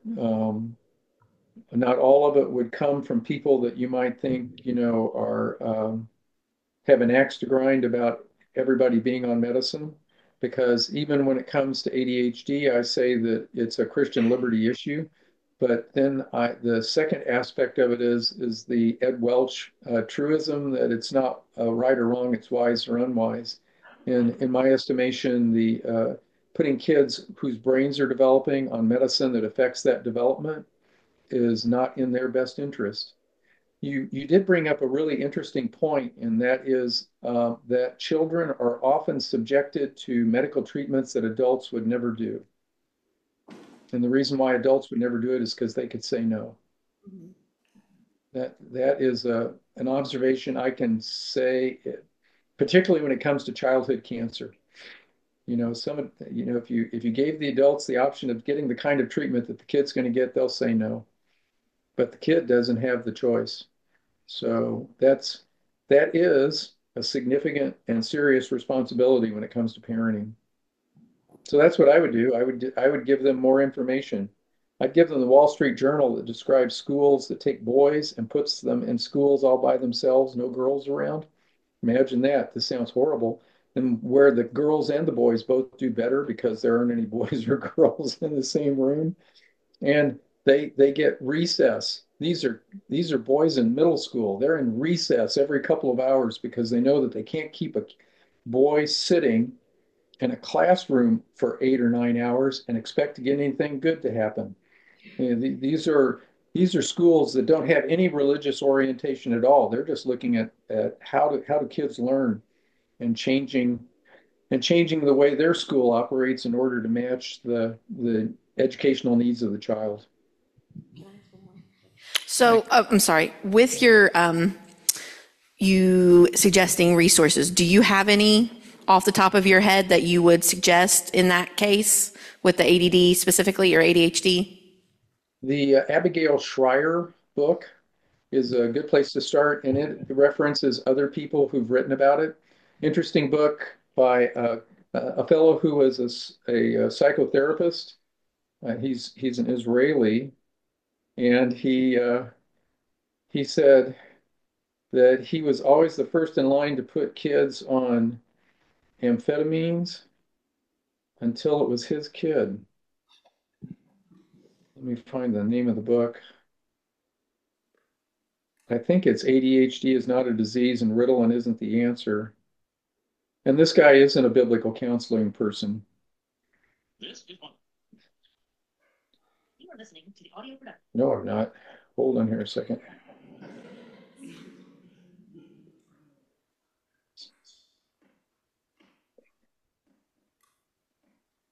not all of it would come from people that you might think, are have an axe to grind about everybody being on medicine. Because even when it comes to ADHD, I say that it's a Christian liberty issue. But then the second aspect of it is the Ed Welch truism that it's not right or wrong, it's wise or unwise. And in my estimation, the putting kids whose brains are developing on medicine that affects that development is not in their best interest. You did bring up a really interesting point, and that is that children are often subjected to medical treatments that adults would never do. And the reason why adults would never do it is because they could say no. That is an observation I can say, particularly when it comes to childhood cancer. If you gave the adults the option of getting the kind of treatment that the kid's going to get, they'll say no. But the kid doesn't have the choice. So that is a significant and serious responsibility when it comes to parenting. So that's what I would do. I would give them more information. I'd give them the Wall Street Journal that describes schools that take boys and puts them in schools all by themselves, no girls around. Imagine that. This sounds horrible. And where the girls and the boys both do better because there aren't any boys or girls in the same room. And they get recess. These are boys in middle school. They're in recess every couple of hours because they know that they can't keep a boy sitting in a classroom for 8 or 9 hours and expect to get anything good to happen. These are schools that don't have any religious orientation at all. They're just looking at how do kids learn and changing the way their school operates in order to match the educational needs of the child. So, I'm sorry, with you suggesting resources, do you have any off the top of your head that you would suggest in that case with the ADD specifically or ADHD? The Abigail Schreier book is a good place to start, and it references other people who've written about it. Interesting book by a fellow who was a psychotherapist. He's an Israeli, and he said that he was always the first in line to put kids on amphetamines until it was his kid. Let me find the name of the book. I think it's ADHD is not a disease and Ritalin isn't the answer. And this guy isn't a biblical counseling person. This is one. You are listening to the audio production. No, I'm not. Hold on here a second.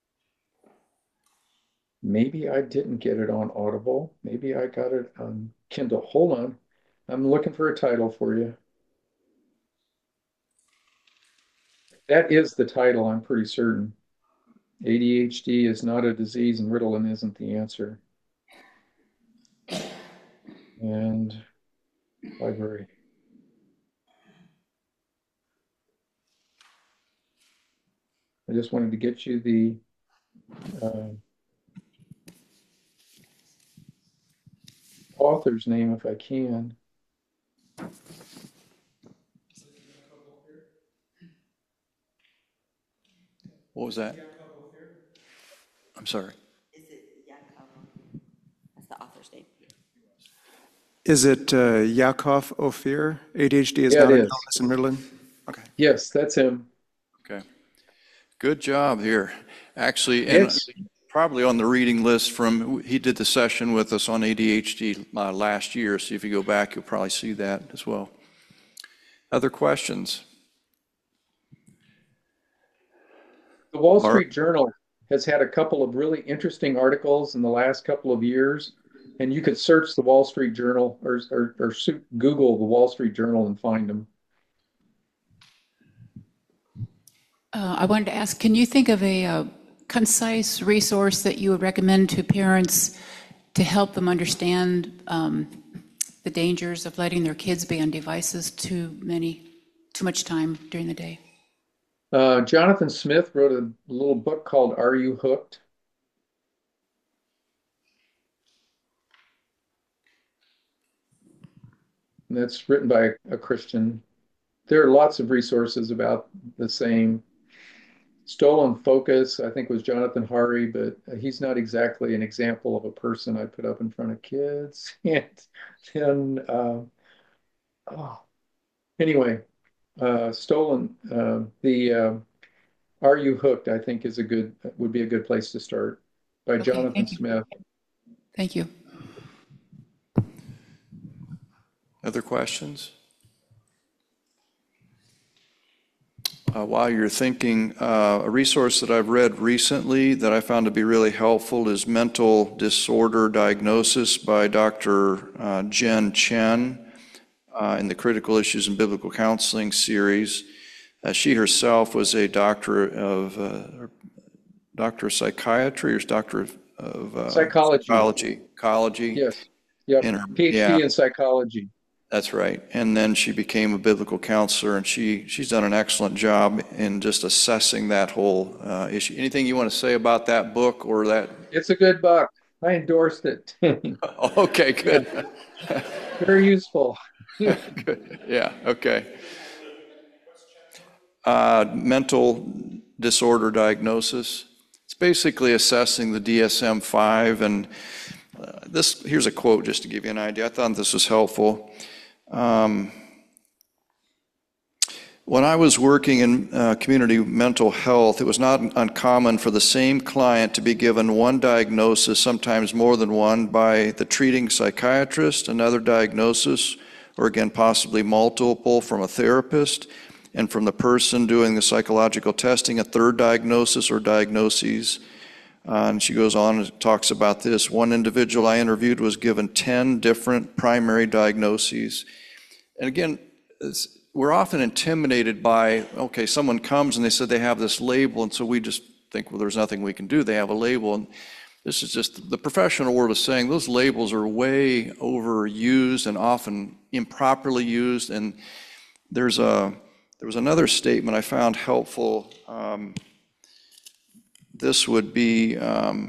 Maybe I didn't get it on Audible. Maybe I got it on Kindle. Hold on. I'm looking for a title for you. That is the title, I'm pretty certain. ADHD is not a disease and Ritalin isn't the answer. And library. I just wanted to get you the author's name if I can. What was that? I'm sorry. Is it Yakov? That's the author's name. Is it Yakov Ophir? ADHD is Yeah, not it an is. illness in Ritalin? Okay. Yes, that's him. Okay. Good job here. Actually, and Yes. probably on the reading list from, he did the session with us on ADHD last year. So if you go back, you'll probably see that as well. Other questions? The Wall Mark? Street Journal has had a couple of really interesting articles in the last couple of years, and you could search the Wall Street Journal or Google the Wall Street Journal and find them. I wanted to ask, can you think of a concise resource that you would recommend to parents to help them understand the dangers of letting their kids be on devices too much time during the day? Jonathan Smith wrote a little book called Are You Hooked? And that's written by a Christian. There are lots of resources about the same. Stolen Focus, I think, was Jonathan Hari, but he's not exactly an example of a person I put up in front of kids. And then, anyway, the Are You Hooked, I think, would be a good place to start by Okay, Jonathan thank you. Smith. Thank you. Other questions? While you're thinking, a resource that I've read recently that I found to be really helpful is Mental Disorder Diagnosis by Dr. Jen Chen in the Critical Issues in Biblical Counseling series. She herself was a doctor of psychiatry or doctor of psychology. Yes. Yep. In her, PhD yeah. in psychology. That's right. And then she became a biblical counselor, and she's done an excellent job in just assessing that whole issue. Anything you want to say about that book or that? It's a good book. I endorsed it. Okay, good. Very useful. Good. Yeah, okay. Mental disorder diagnosis. It's basically assessing the DSM-5, and here's a quote just to give you an idea. I thought this was helpful. When I was working in community mental health, it was not uncommon for the same client to be given one diagnosis, sometimes more than one, by the treating psychiatrist, another diagnosis, or again, possibly multiple from a therapist, and from the person doing the psychological testing, a third diagnosis or diagnoses. And she goes on and talks about this. One individual I interviewed was given 10 different primary diagnoses. And again, we're often intimidated by, okay, someone comes and they said they have this label, and so we just think, well, there's nothing we can do. They have a label. And this is just, the professional world is saying those labels are way overused and often improperly used. And there was another statement I found helpful. This would be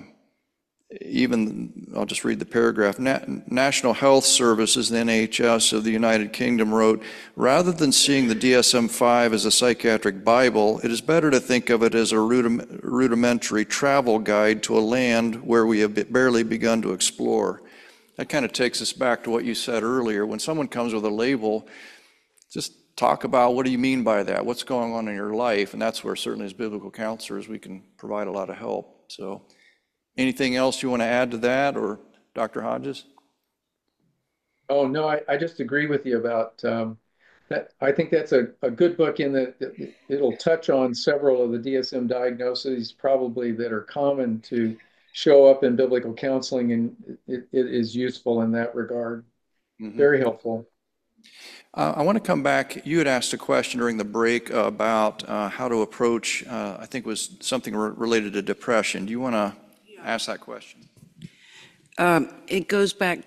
I'll just read the paragraph. National Health Services, the NHS of the United Kingdom wrote, rather than seeing the DSM-5 as a psychiatric Bible, it is better to think of it as a rudimentary travel guide to a land where we have barely begun to explore. That kind of takes us back to what you said earlier. When someone comes with a label, just talk about what do you mean by that? What's going on in your life? And that's where certainly as biblical counselors, we can provide a lot of help. So anything else you want to add to that, or Dr. Hodges? Oh, no, I just agree with you about that. I think that's a good book in that it'll touch on several of the DSM diagnoses probably that are common to show up in biblical counseling, and it is useful in that regard. Very helpful. I want to come back. You had asked a question during the break about how to approach, I think it was something related to depression. Do you want to ask that question? It goes back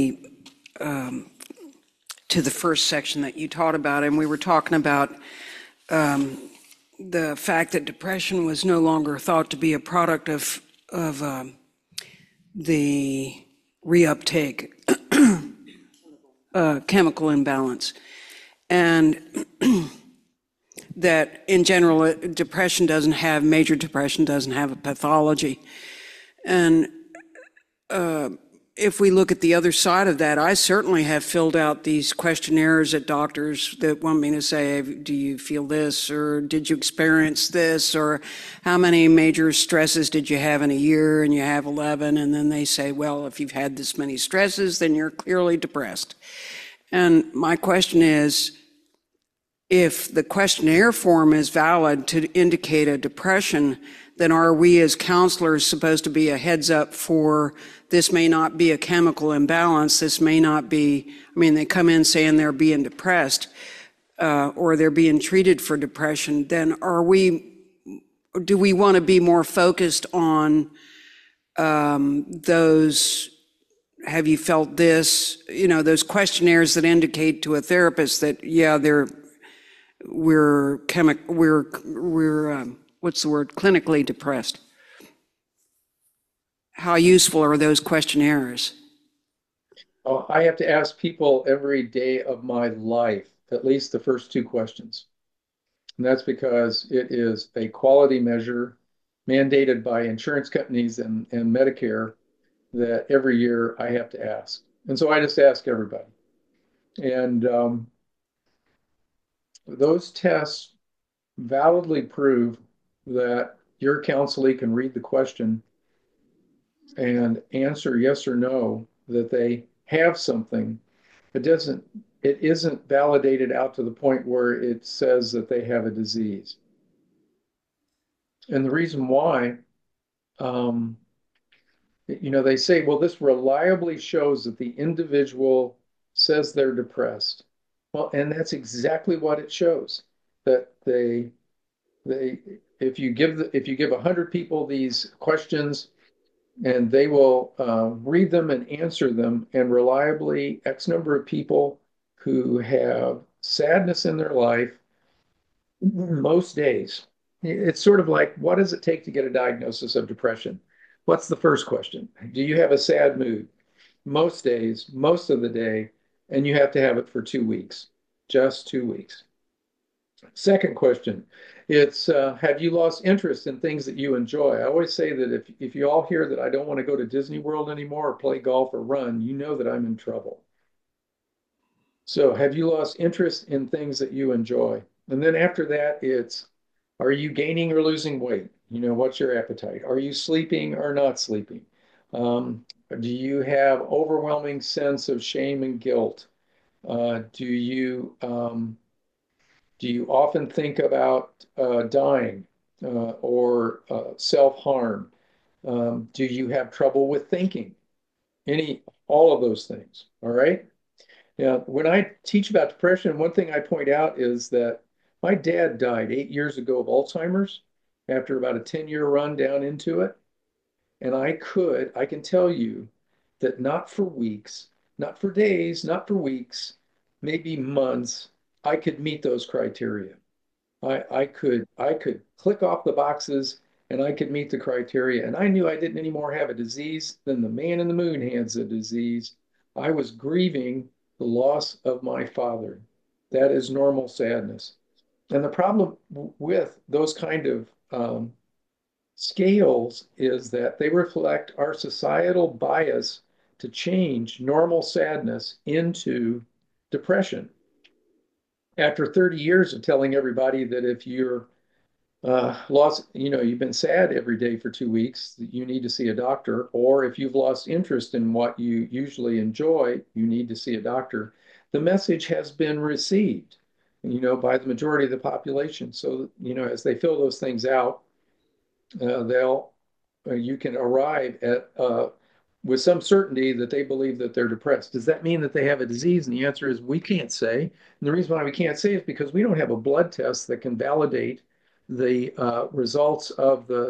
to the first section that you taught about, and we were talking about the fact that depression was no longer thought to be a product of the reuptake chemical imbalance, and that in general, major depression doesn't have a pathology. And if we look at the other side of that, I certainly have filled out these questionnaires at doctors that want me to say, do you feel this, or did you experience this, or how many major stresses did you have in a year, and you have 11, and then they say, well, if you've had this many stresses, then you're clearly depressed. And my question is, if the questionnaire form is valid to indicate a depression, then are we as counselors supposed to be a heads up for this may not be a chemical imbalance, this may not be, they come in saying they're being depressed, or they're being treated for depression, then do we want to be more focused on those, have you felt this, those questionnaires that indicate to a therapist that, yeah, we're what's the word, clinically depressed? How useful are those questionnaires? Oh, I have to ask people every day of my life, at least the first two questions. And that's because it is a quality measure mandated by insurance companies and Medicare that every year I have to ask. And so I just ask everybody. And those tests validly prove that your counselee can read the question and answer yes or no, that they have something. It isn't validated out to the point where it says that they have a disease. And the reason why, they say, well, this reliably shows that the individual says they're depressed. Well, and that's exactly what it shows, that if you give 100 people these questions, and they will read them and answer them, and reliably X number of people who have sadness in their life most days. It's sort of like, what does it take to get a diagnosis of depression? What's the first question? Do you have a sad mood? Most days, most of the day, and you have to have it for 2 weeks, just 2 weeks. Second question, it's have you lost interest in things that you enjoy? I always say that if you all hear that I don't want to go to Disney World anymore or play golf or run, you know that I'm in trouble. So have you lost interest in things that you enjoy? And then after that, it's, are you gaining or losing weight? What's your appetite? Are you sleeping or not sleeping? Do you have overwhelming sense of shame and guilt? Do you often think about dying or self-harm? Do you have trouble with thinking? All of those things, all right? Now, when I teach about depression, one thing I point out is that my dad died 8 years ago of Alzheimer's after about a 10-year run down into it. And I can tell you that not for weeks, not for days, not for weeks, maybe months, I could meet those criteria. I could click off the boxes and I could meet the criteria. And I knew I didn't anymore have a disease than the man in the moon has a disease. I was grieving the loss of my father. That is normal sadness. And the problem with those kind of scales is that they reflect our societal bias to change normal sadness into depression. After 30 years of telling everybody that if you're you've been sad every day for 2 weeks, that you need to see a doctor, or if you've lost interest in what you usually enjoy, you need to see a doctor. The message has been received, by the majority of the population. So, as they fill those things out, you can arrive at with some certainty that they believe that they're depressed. Does that mean that they have a disease? And the answer is we can't say. And the reason why we can't say is because we don't have a blood test that can validate the results of the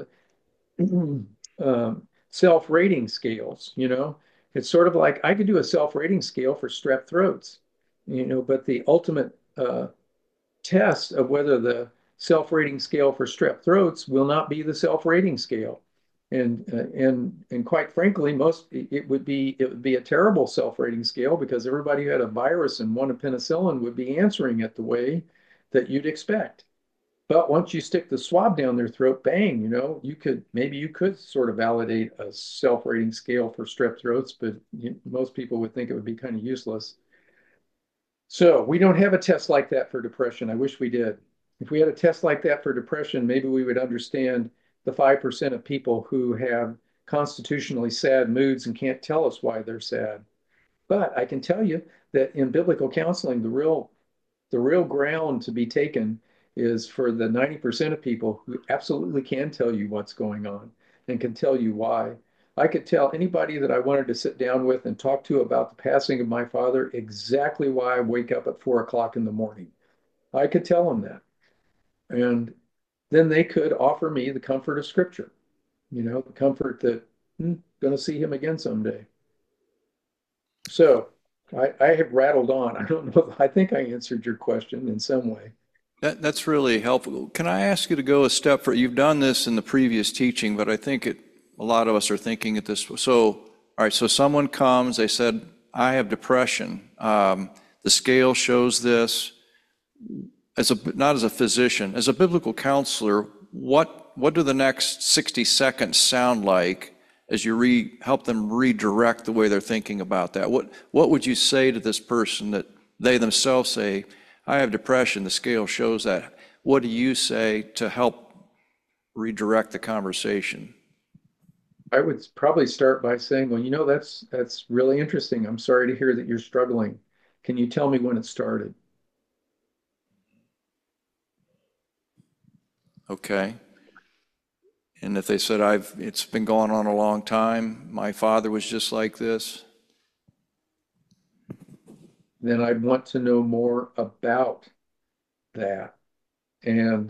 self-rating scales. It's sort of like I could do a self-rating scale for strep throats, but the ultimate test of whether the self-rating scale for strep throats will not be the self-rating scale. And quite frankly, it would be a terrible self-rating scale because everybody who had a virus and wanted penicillin would be answering it the way that you'd expect. But once you stick the swab down their throat, bang, maybe you could sort of validate a self-rating scale for strep throats, but most people would think it would be kind of useless. So we don't have a test like that for depression. I wish we did. If we had a test like that for depression, maybe we would understand the 5% of people who have constitutionally sad moods and can't tell us why they're sad. But I can tell you that in biblical counseling, the real ground to be taken is for the 90% of people who absolutely can tell you what's going on and can tell you why. I could tell anybody that I wanted to sit down with and talk to about the passing of my father exactly why I wake up at 4 o'clock in the morning. I could tell them that. And then they could offer me the comfort of Scripture, the comfort that I'm going to see him again someday. So I have rattled on. I don't know. I think I answered your question in some way. That's really helpful. Can I ask you to go a step further? You've done this in the previous teaching, but I think a lot of us are thinking at this. So, all right, so someone comes, they said, I have depression. The scale shows this. Not as a physician, as a biblical counselor, what do the next 60 seconds sound like as you help them redirect the way they're thinking about that? What would you say to this person that they themselves say, I have depression, the scale shows that. What do you say to help redirect the conversation? I would probably start by saying, well, that's really interesting. I'm sorry to hear that you're struggling. Can you tell me when it started? Okay. And if they said, it's been going on a long time, my father was just like this. Then I'd want to know more about that. And,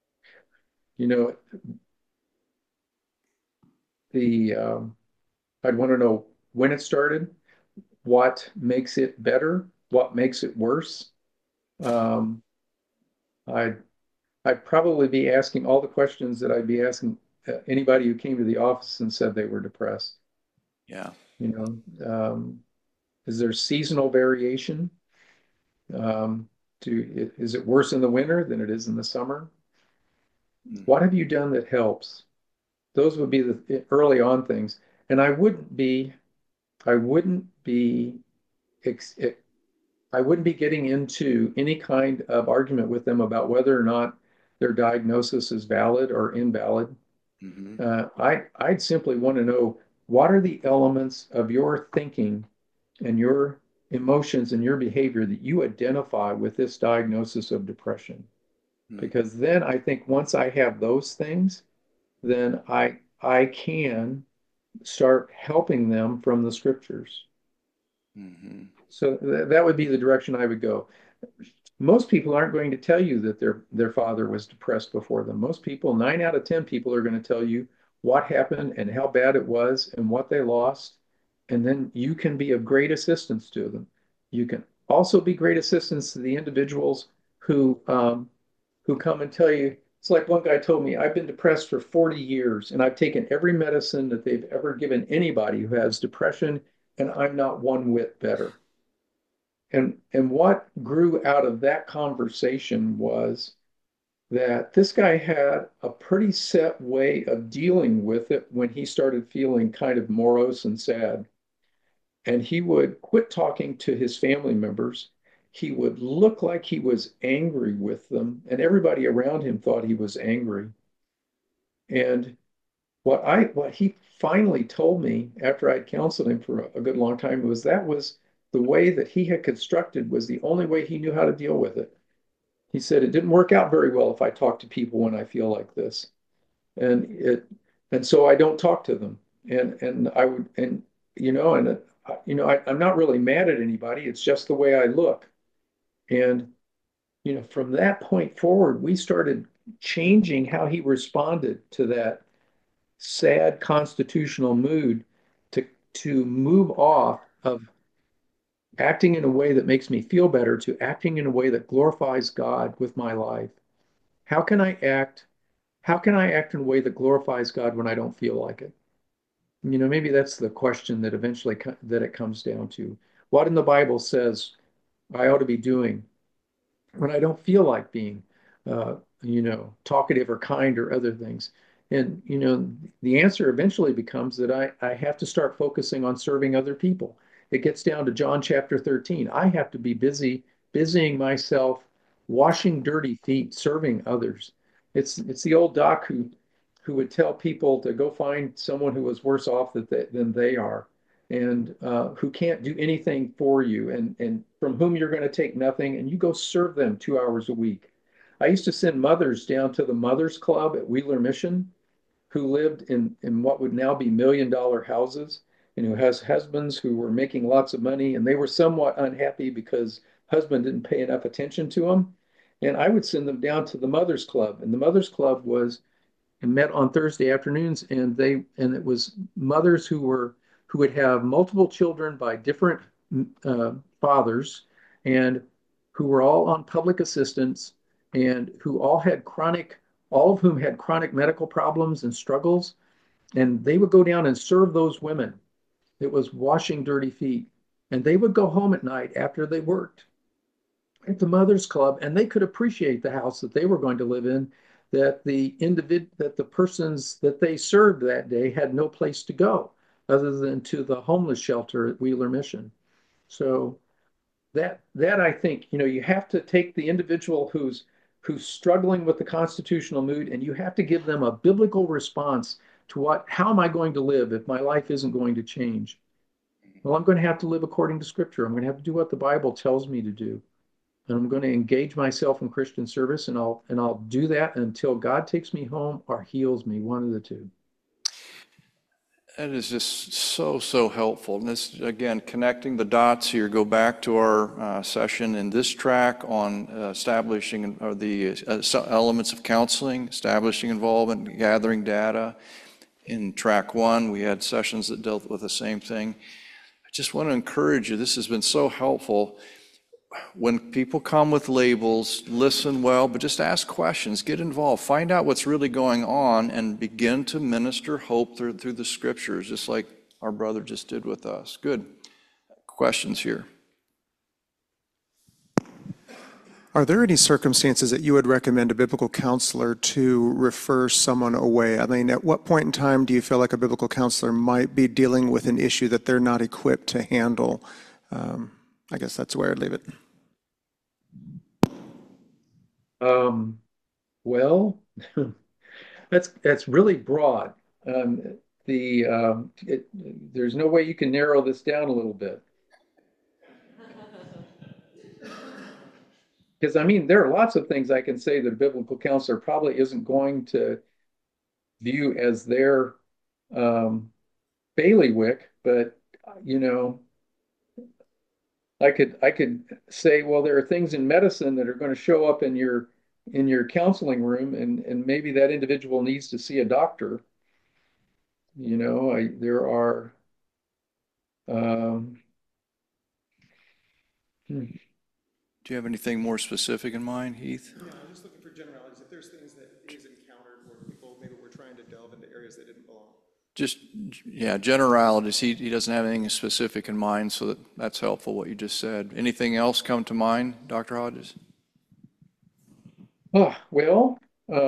I'd want to know when it started, what makes it better, what makes it worse. Um, I'd probably be asking all the questions that I'd be asking anybody who came to the office and said they were depressed. Yeah. Is there seasonal variation? Is it worse in the winter than it is in the summer? What have you done that helps? Those would be the early on things. And I wouldn't be getting into any kind of argument with them about whether or not their diagnosis is valid or invalid. I'd simply want to know, what are the elements of your thinking and your emotions and your behavior that you identify with this diagnosis of depression? Because then I think once I have those things, then I can start helping them from the Scriptures. So that would be the direction I would go. Most people aren't going to tell you that their father was depressed before them. Most people, 9 out of 10 people, are going to tell you what happened and how bad it was and what they lost. And then you can be of great assistance to them. You can also be great assistance to the individuals who come and tell you. It's like one guy told me, I've been depressed for 40 years and I've taken every medicine that they've ever given anybody who has depression, and I'm not one whit better. And what grew out of that conversation was that this guy had a pretty set way of dealing with it when he started feeling kind of morose and sad. And he would quit talking to his family members. He would look like he was angry with them, and everybody around him thought he was angry. And what he finally told me after I'd counseled him for a good long time was that was the way that he had constructed was the only way he knew how to deal with it. He said it didn't work out very well if I talk to people when I feel like this, and so I don't talk to them. And I'm not really mad at anybody. It's just the way I look. And, from that point forward, we started changing how he responded to that sad constitutional mood to move off of acting in a way that makes me feel better to acting in a way that glorifies God with my life. How can I act? How can I act in a way that glorifies God when I don't feel like it? Maybe that's the question that eventually that it comes down to. What in the Bible says I ought to be doing when I don't feel like being, talkative or kind or other things. And, the answer eventually becomes that I have to start focusing on serving other people. It gets down to John chapter 13. I have to be busying myself, washing dirty feet, serving others. It's the old doc who would tell people to go find someone who was worse off than they are and who can't do anything for you and from whom you're going to take nothing, and you go serve them 2 hours a week. I used to send mothers down to the Mothers Club at Wheeler Mission who lived in what would now be $1 million houses and who has husbands who were making lots of money and they were somewhat unhappy because husband didn't pay enough attention to them. And I would send them down to the Mothers Club. And the Mothers Club was and met on Thursday afternoons, and it was mothers who would have multiple children by different fathers, and who were all on public assistance, and all of whom had chronic medical problems and struggles, and they would go down and serve those women. It was washing dirty feet, and they would go home at night after they worked at the Mothers Club, and they could appreciate the house that they were going to live in, that the persons that they served that day had no place to go other than to the homeless shelter at Wheeler Mission. So that I think, you have to take the individual who's struggling with the constitutional mood, and you have to give them a biblical response to how am I going to live if my life isn't going to change? Well, I'm going to have to live according to Scripture. I'm going to have to do what the Bible tells me to do. And I'm going to engage myself in Christian service, and I'll do that until God takes me home or heals me, one of the two. That is just so helpful. And this, again, connecting the dots here, go back to our session in this track on establishing the elements of counseling, establishing involvement, gathering data. In track 1, we had sessions that dealt with the same thing. I just want to encourage you, this has been so helpful. When people come with labels, listen well, but just ask questions, get involved, find out what's really going on, and begin to minister hope through the scriptures, just like our brother just did with us. Good. Questions here? Are there any circumstances that you would recommend a biblical counselor to refer someone away? I mean, at what point in time do you feel like a biblical counselor might be dealing with an issue that they're not equipped to handle? I guess that's where I'd leave it. Well, that's really broad. There's no way you can narrow this down a little bit. Because there are lots of things I can say that a biblical counselor probably isn't going to view as their bailiwick, but I could say, well, there are things in medicine that are going to show up in your counseling room, and maybe that individual needs to see a doctor. There are. Do you have anything more specific in mind, Heath? Yeah, I'm just looking for generalities. If there's things that he's encountered where people maybe were trying to delve into areas that didn't belong. Just, yeah, generalities. He doesn't have anything specific in mind, so that's helpful, what you just said. Anything else come to mind, Dr. Hodges? Well,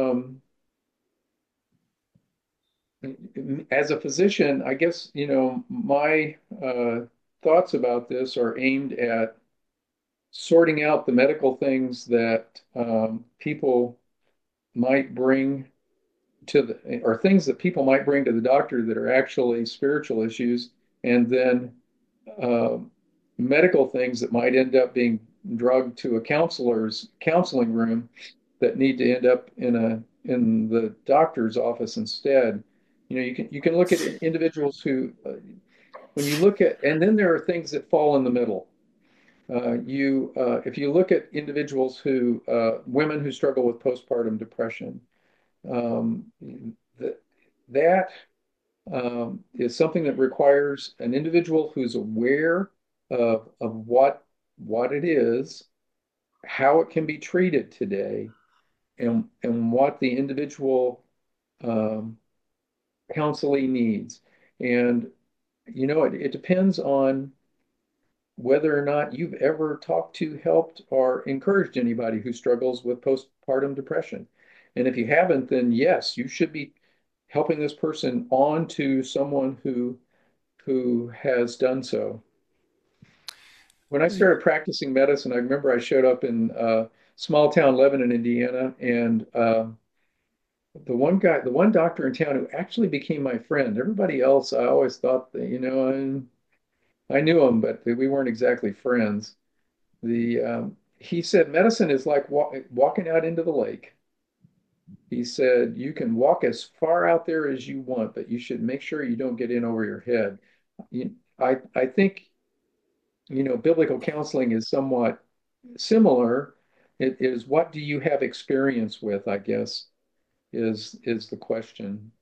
as a physician, I guess, my thoughts about this are aimed at sorting out the medical things that people might bring or things that people might bring to the doctor that are actually spiritual issues, and then medical things that might end up being drugged to a counselor's counseling room that need to end up in the doctor's office instead. You can look at individuals who when you look at, and then there are things that fall in the middle. If you look at individuals women who struggle with postpartum depression, um, th that is something that requires an individual who's aware of what it is, how it can be treated today, and what the individual um, counseling needs. And it depends on whether or not you've ever talked to, helped, or encouraged anybody who struggles with postpartum depression. And if you haven't, then yes, you should be helping this person on to someone who has done so. When I started practicing medicine, I remember I showed up in small town Lebanon, Indiana, and the one doctor in town who actually became my friend. Everybody else, I always thought that, I knew him, but we weren't exactly friends. He said medicine is like walking out into the lake. He said you can walk as far out there as you want, but you should make sure you don't get in over your head. I think, biblical counseling is somewhat similar. It is, what do you have experience with, I guess, is the question.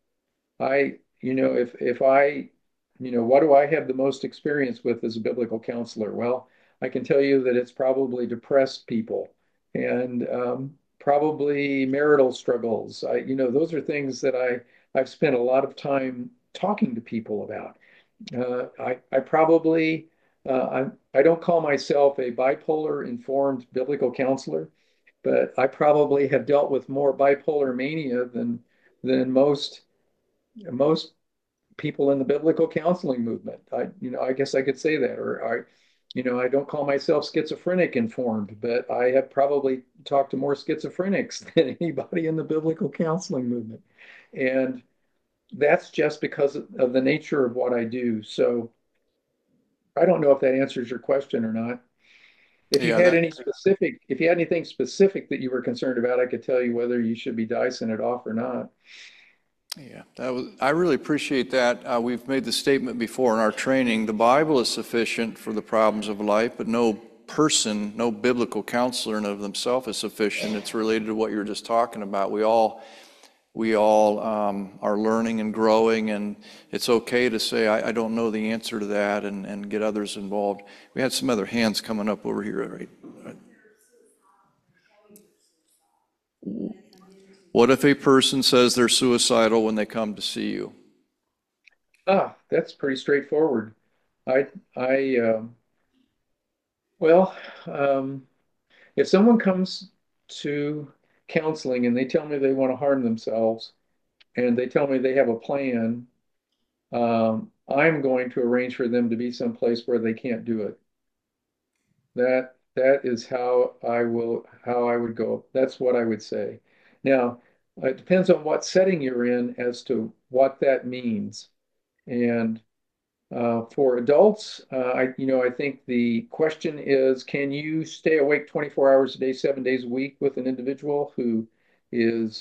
If I, what do I have the most experience with as a biblical counselor? Well, I can tell you that it's probably depressed people and probably marital struggles. Those are things that I've spent a lot of time talking to people about. I probably, I don't call myself a bipolar informed biblical counselor, but I probably have dealt with more bipolar mania than most people in the biblical counseling movement. I guess I could say that, or I don't call myself schizophrenic informed, but I have probably talked to more schizophrenics than anybody in the biblical counseling movement. And that's just because of the nature of what I do. So I don't know if that answers your question or not. Yeah, that, If you had anything specific that you were concerned about, I could tell you whether you should be dicing it off or not. yeah, I really appreciate that. We've made the statement before in our training, the Bible is sufficient for the problems of life, but no person, no biblical counselor in and of themselves is sufficient. It's related to what you were just talking about. We all are learning and growing, and it's okay to say, I don't know the answer to that, and get others involved. We had some other hands coming up over here, right? What if a person says they're suicidal when they come to see you? That's pretty straightforward. I, I, well, um, if someone comes to counseling and they tell me they want to harm themselves and they tell me they have a plan, I'm going to arrange for them to be someplace where they can't do it. That is how I would go. That's what I would say. Now, it depends on what setting you're in as to what that means. And for adults, I think the question is, can you stay awake 24 hours a day, 7 days a week with an individual who is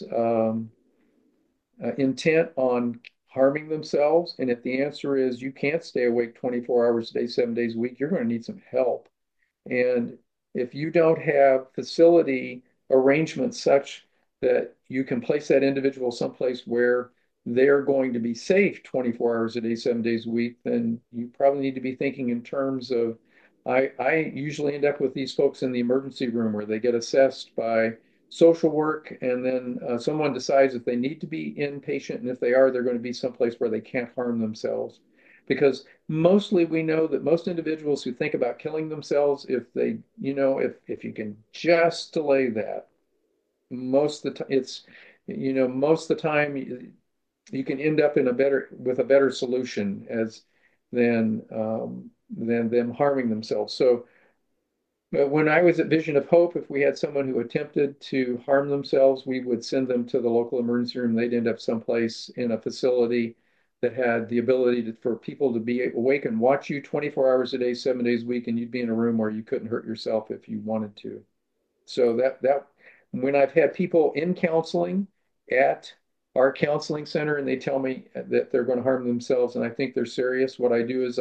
intent on harming themselves? And if the answer is you can't stay awake 24 hours a day, 7 days a week, you're going to need some help. And if you don't have facility arrangements such that you can place that individual someplace where they're going to be safe 24 hours a day, 7 days a week, then you probably need to be thinking in terms of, I usually end up with these folks in the emergency room where they get assessed by social work, and then someone decides if they need to be inpatient, and if they are, they're going to be someplace where they can't harm themselves. Because mostly we know that most individuals who think about killing themselves, if you can just delay that, most of the time most of the time you can end up with a better solution than them harming themselves. So when I was at Vision of Hope, if we had someone who attempted to harm themselves, we would send them to the local emergency room. They'd end up someplace in a facility that had the ability for people to be awake and watch you 24 hours a day, 7 days a week, and you'd be in a room where you couldn't hurt yourself if you wanted to. So that when I've had people in counseling at our counseling center and they tell me that they're going to harm themselves and I think they're serious, what I do is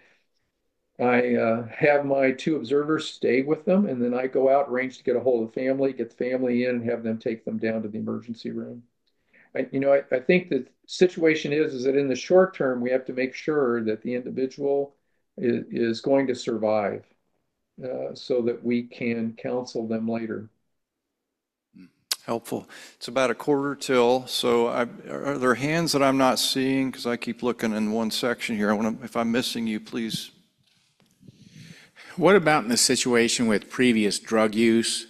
I have my two observers stay with them, and then I go out, arrange to get a hold of the family, get the family in, and have them take them down to the emergency room. I think the situation is that in the short term, we have to make sure that the individual is going to survive, so that we can counsel them later. Helpful. It's about a quarter till, so are there hands that I'm not seeing? Because I keep looking in one section here. If I'm missing you, please. What about in the situation with previous drug use?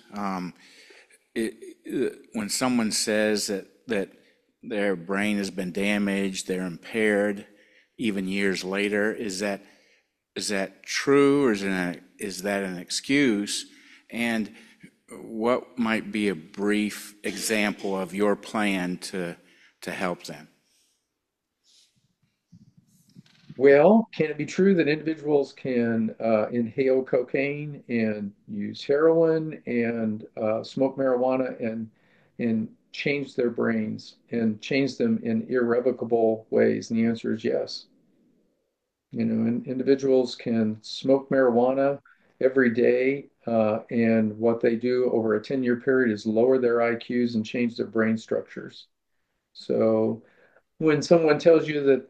When someone says that their brain has been damaged, they're impaired, even years later, is that true, or is that an excuse? And what might be a brief example of your plan to help them? Well, can it be true that individuals can inhale cocaine and use heroin and smoke marijuana and change their brains and change them in irrevocable ways? And the answer is yes. And individuals can smoke marijuana every day, and what they do over a 10-year period is lower their IQs and change their brain structures. So when someone tells you that,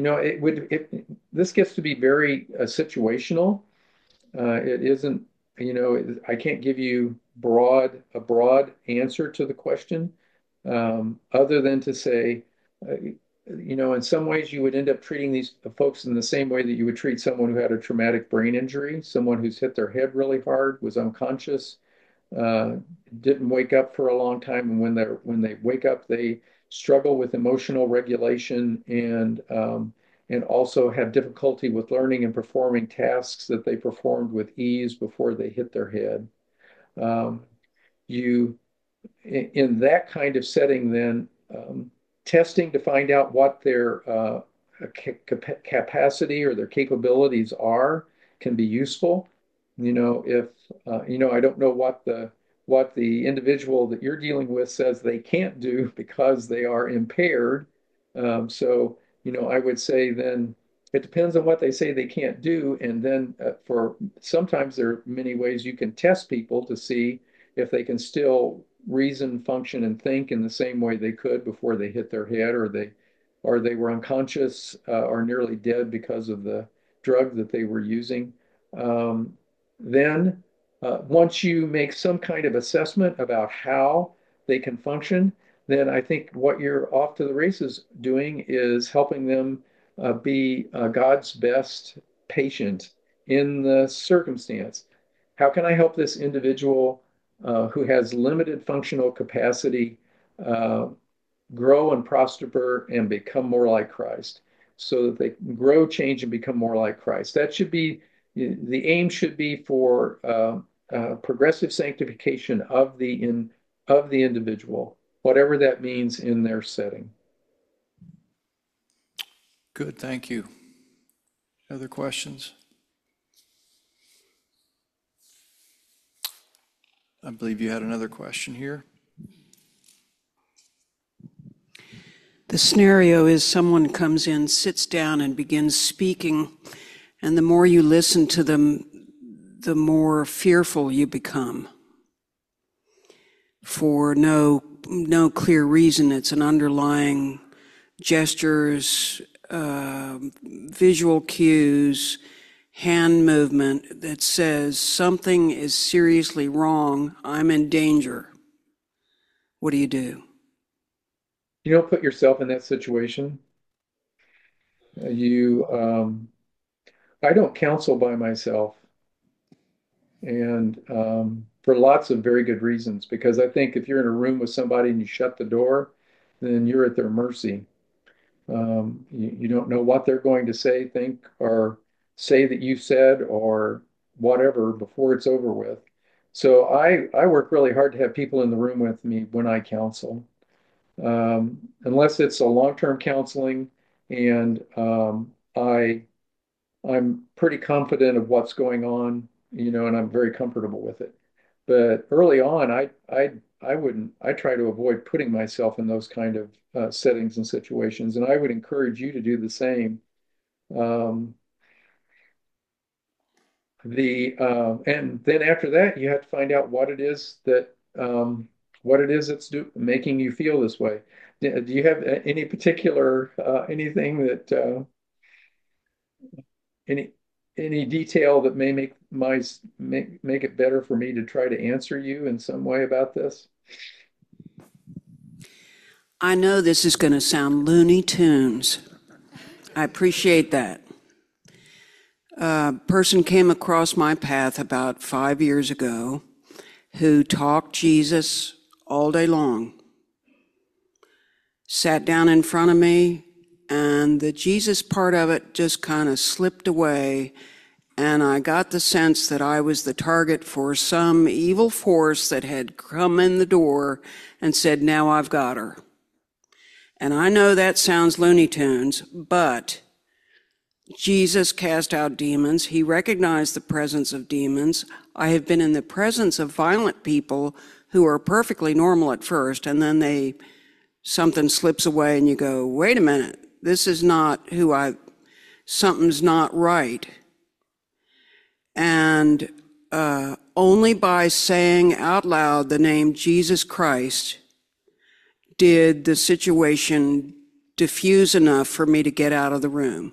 this gets to be very situational. It isn't, I can't give you a broad answer to the question, other than to say, in some ways you would end up treating these folks in the same way that you would treat someone who had a traumatic brain injury, someone who's hit their head really hard, was unconscious, uh, didn't wake up for a long time, and when they wake up, they struggle with emotional regulation and also have difficulty with learning and performing tasks that they performed with ease before they hit their head. Um, you in that kind of setting, then testing to find out what their capacity or their capabilities are can be useful. If I don't know what the individual that you're dealing with says they can't do because they are impaired. So I would say then it depends on what they say they can't do, and then for sometimes there are many ways you can test people to see if they can still reason, function, and think in the same way they could before they hit their head, or they were unconscious or nearly dead because of the drug that they were using. Then, once you make some kind of assessment about how they can function, then I think what you're off to the races doing is helping them be God's best patient in the circumstance. How can I help this individual who has limited functional capacity uh, grow and prosper and become more like Christ, so that they can grow, change, and become more like Christ? That should be the aim. Should be for progressive sanctification of the individual, whatever that means in their setting. Good, thank you. Other questions? I believe you had another question here. The scenario is someone comes in, sits down, and begins speaking, and the more you listen to them, the more fearful you become. For no clear reason. It's an underlying gestures, visual cues, hand movement that says something is seriously wrong, I'm in danger. What do you do? You don't put yourself in that situation. I don't counsel by myself, and for lots of very good reasons, because I think if you're in a room with somebody and you shut the door, then you're at their mercy. You don't know what they're going to say, think, or say that you said, or whatever before it's over with. So I work really hard to have people in the room with me when I counsel, unless it's a long-term counseling, and I'm pretty confident of what's going on, and I'm very comfortable with it. But early on, I wouldn't, I try to avoid putting myself in those kind of settings and situations, and I would encourage you to do the same. Um, and then after that, you have to find out what it is that's making you feel this way. Do you have any particular anything that any any detail that may make it better for me to try to answer you in some way about this? I know this is going to sound Looney Tunes. I appreciate that. A person came across my path about 5 years ago who talked Jesus all day long, sat down in front of me, and the Jesus part of it just kind of slipped away, and I got the sense that I was the target for some evil force that had come in the door and said, now I've got her. And I know that sounds Looney Tunes, but Jesus cast out demons. He recognized the presence of demons. I have been in the presence of violent people who are perfectly normal at first, and then something slips away and you go, wait a minute, this is not something's not right. And only by saying out loud the name Jesus Christ did the situation diffuse enough for me to get out of the room.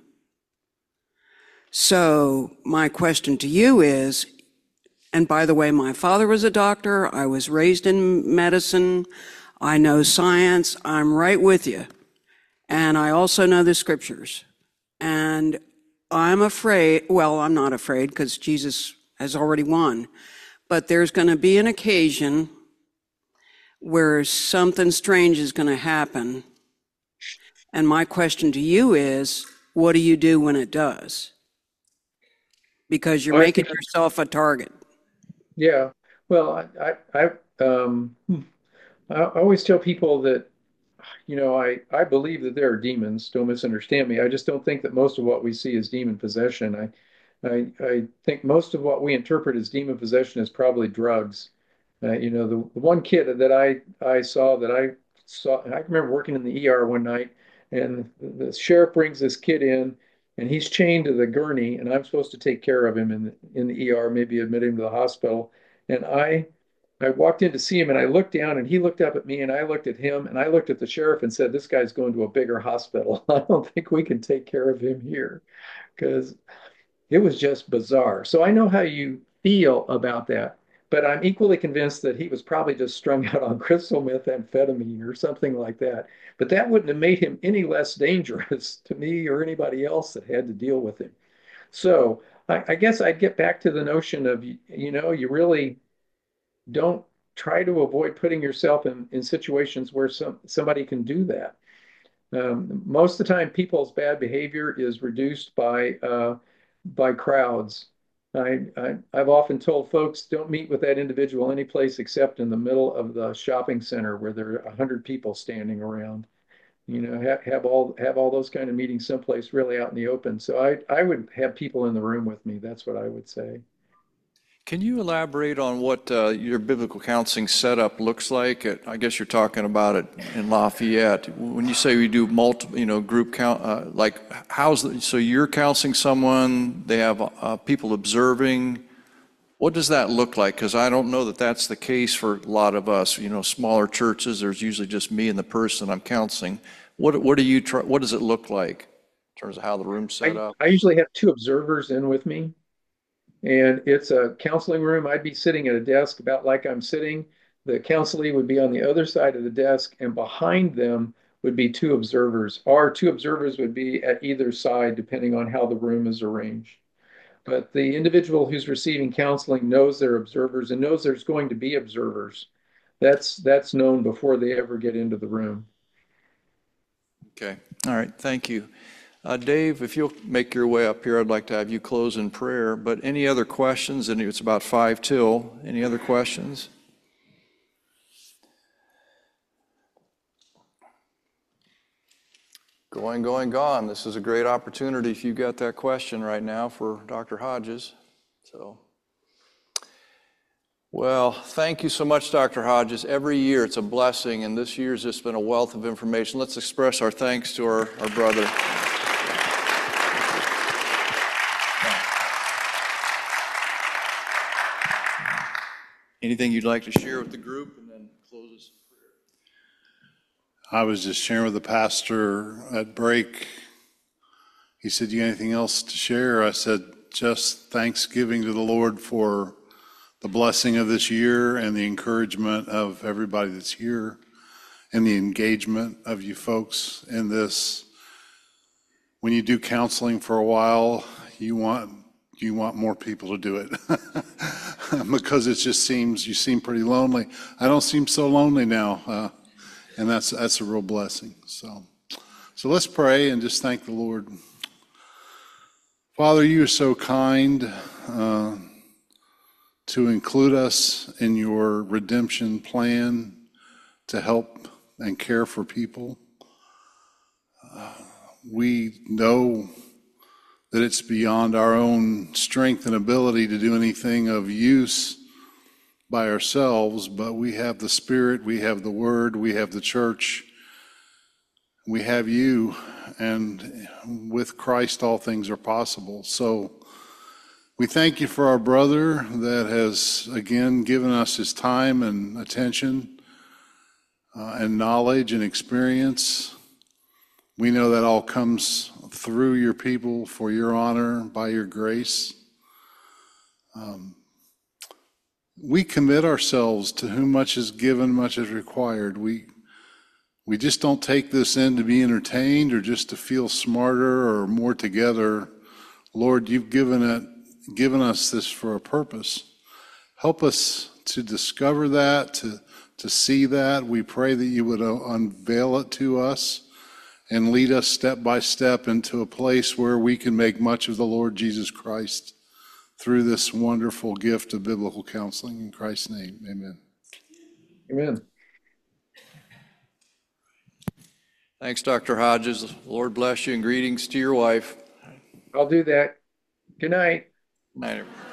So my question to you is, and by the way, my father was a doctor, I was raised in medicine, I know science, I'm right with you. And I also know the scriptures. And I'm afraid, well, I'm not afraid because Jesus has already won, but there's going to be an occasion where something strange is going to happen. And my question to you is, what do you do when it does? Because you're making yourself a target. Yeah. Well, I always tell people that, I believe that there are demons. Don't misunderstand me. I just don't think that most of what we see is demon possession. I think most of what we interpret as demon possession is probably drugs. The one kid that I saw, I remember working in the ER one night, and the sheriff brings this kid in, and he's chained to the gurney, and I'm supposed to take care of him in the ER, maybe admit him to the hospital. And I walked in to see him, and I looked down, and he looked up at me, and I looked at him, and I looked at the sheriff and said, "This guy's going to a bigger hospital. I don't think we can take care of him here," because it was just bizarre. So I know how you feel about that, but I'm equally convinced that he was probably just strung out on crystal methamphetamine or something like that. But that wouldn't have made him any less dangerous to me or anybody else that had to deal with him. So I guess I'd get back to the notion of, you really don't try to avoid putting yourself in situations where somebody can do that. Most of the time, people's bad behavior is reduced by crowds. I've often told folks, don't meet with that individual any place except in the middle of the shopping center where there are 100 people standing around. Have all those kind of meetings someplace really out in the open. So I would have people in the room with me. That's what I would say. Can you elaborate on what your biblical counseling setup looks like? I guess you're talking about it in Lafayette. When you say we do multiple, group count, so you're counseling someone, they have people observing. What does that look like? Because I don't know that that's the case for a lot of us. Smaller churches, there's usually just me and the person I'm counseling. What does it look like in terms of how the room's set up? I usually have two observers in with me. And it's a counseling room. I'd be sitting at a desk about like I'm sitting. The counselee would be on the other side of the desk, and behind them would be two observers. Or two observers would be at either side, depending on how the room is arranged. But the individual who's receiving counseling knows they're observers and knows there's going to be observers. That's known before they ever get into the room. Okay. All right. Thank you. Dave, if you'll make your way up here, I'd like to have you close in prayer. But any other questions? And it's about 5 till. Any other questions? Gone. This is a great opportunity if you've got that question right now for Dr. Hodges. So, Well, thank you so much, Dr. Hodges. Every year it's a blessing, and this year's just been a wealth of information. Let's express our thanks to our brother. Anything you'd like to share with the group, and then close us in prayer? I was just sharing with the pastor at break. He said, "You got anything else to share?" I said, "Just thanksgiving to the Lord for the blessing of this year and the encouragement of everybody that's here and the engagement of you folks in this. When you do counseling for a while, you want more people to do it because it just seems you seem pretty lonely. I don't seem so lonely now, and that's a real blessing. So let's pray and just thank the Lord. Father, you are so kind to include us in your redemption plan to help and care for people. We know that it's beyond our own strength and ability to do anything of use by ourselves, but we have the Spirit, we have the Word, we have the church, we have you, and with Christ all things are possible. So we thank you for our brother that has, again, given us his time and attention and knowledge and experience. We know that all comes through your people for your honor, by your grace. We commit ourselves to whom much is given, much is required. We just don't take this in to be entertained or just to feel smarter or more together. Lord, you've given us this for a purpose. Help us to discover that, to see that. We pray that you would unveil it to us and lead us step by step into a place where we can make much of the Lord Jesus Christ through this wonderful gift of biblical counseling. In Christ's name, amen. Amen. Thanks, Dr. Hodges. Lord bless you, and greetings to your wife. I'll do that. Good night. Night, everyone.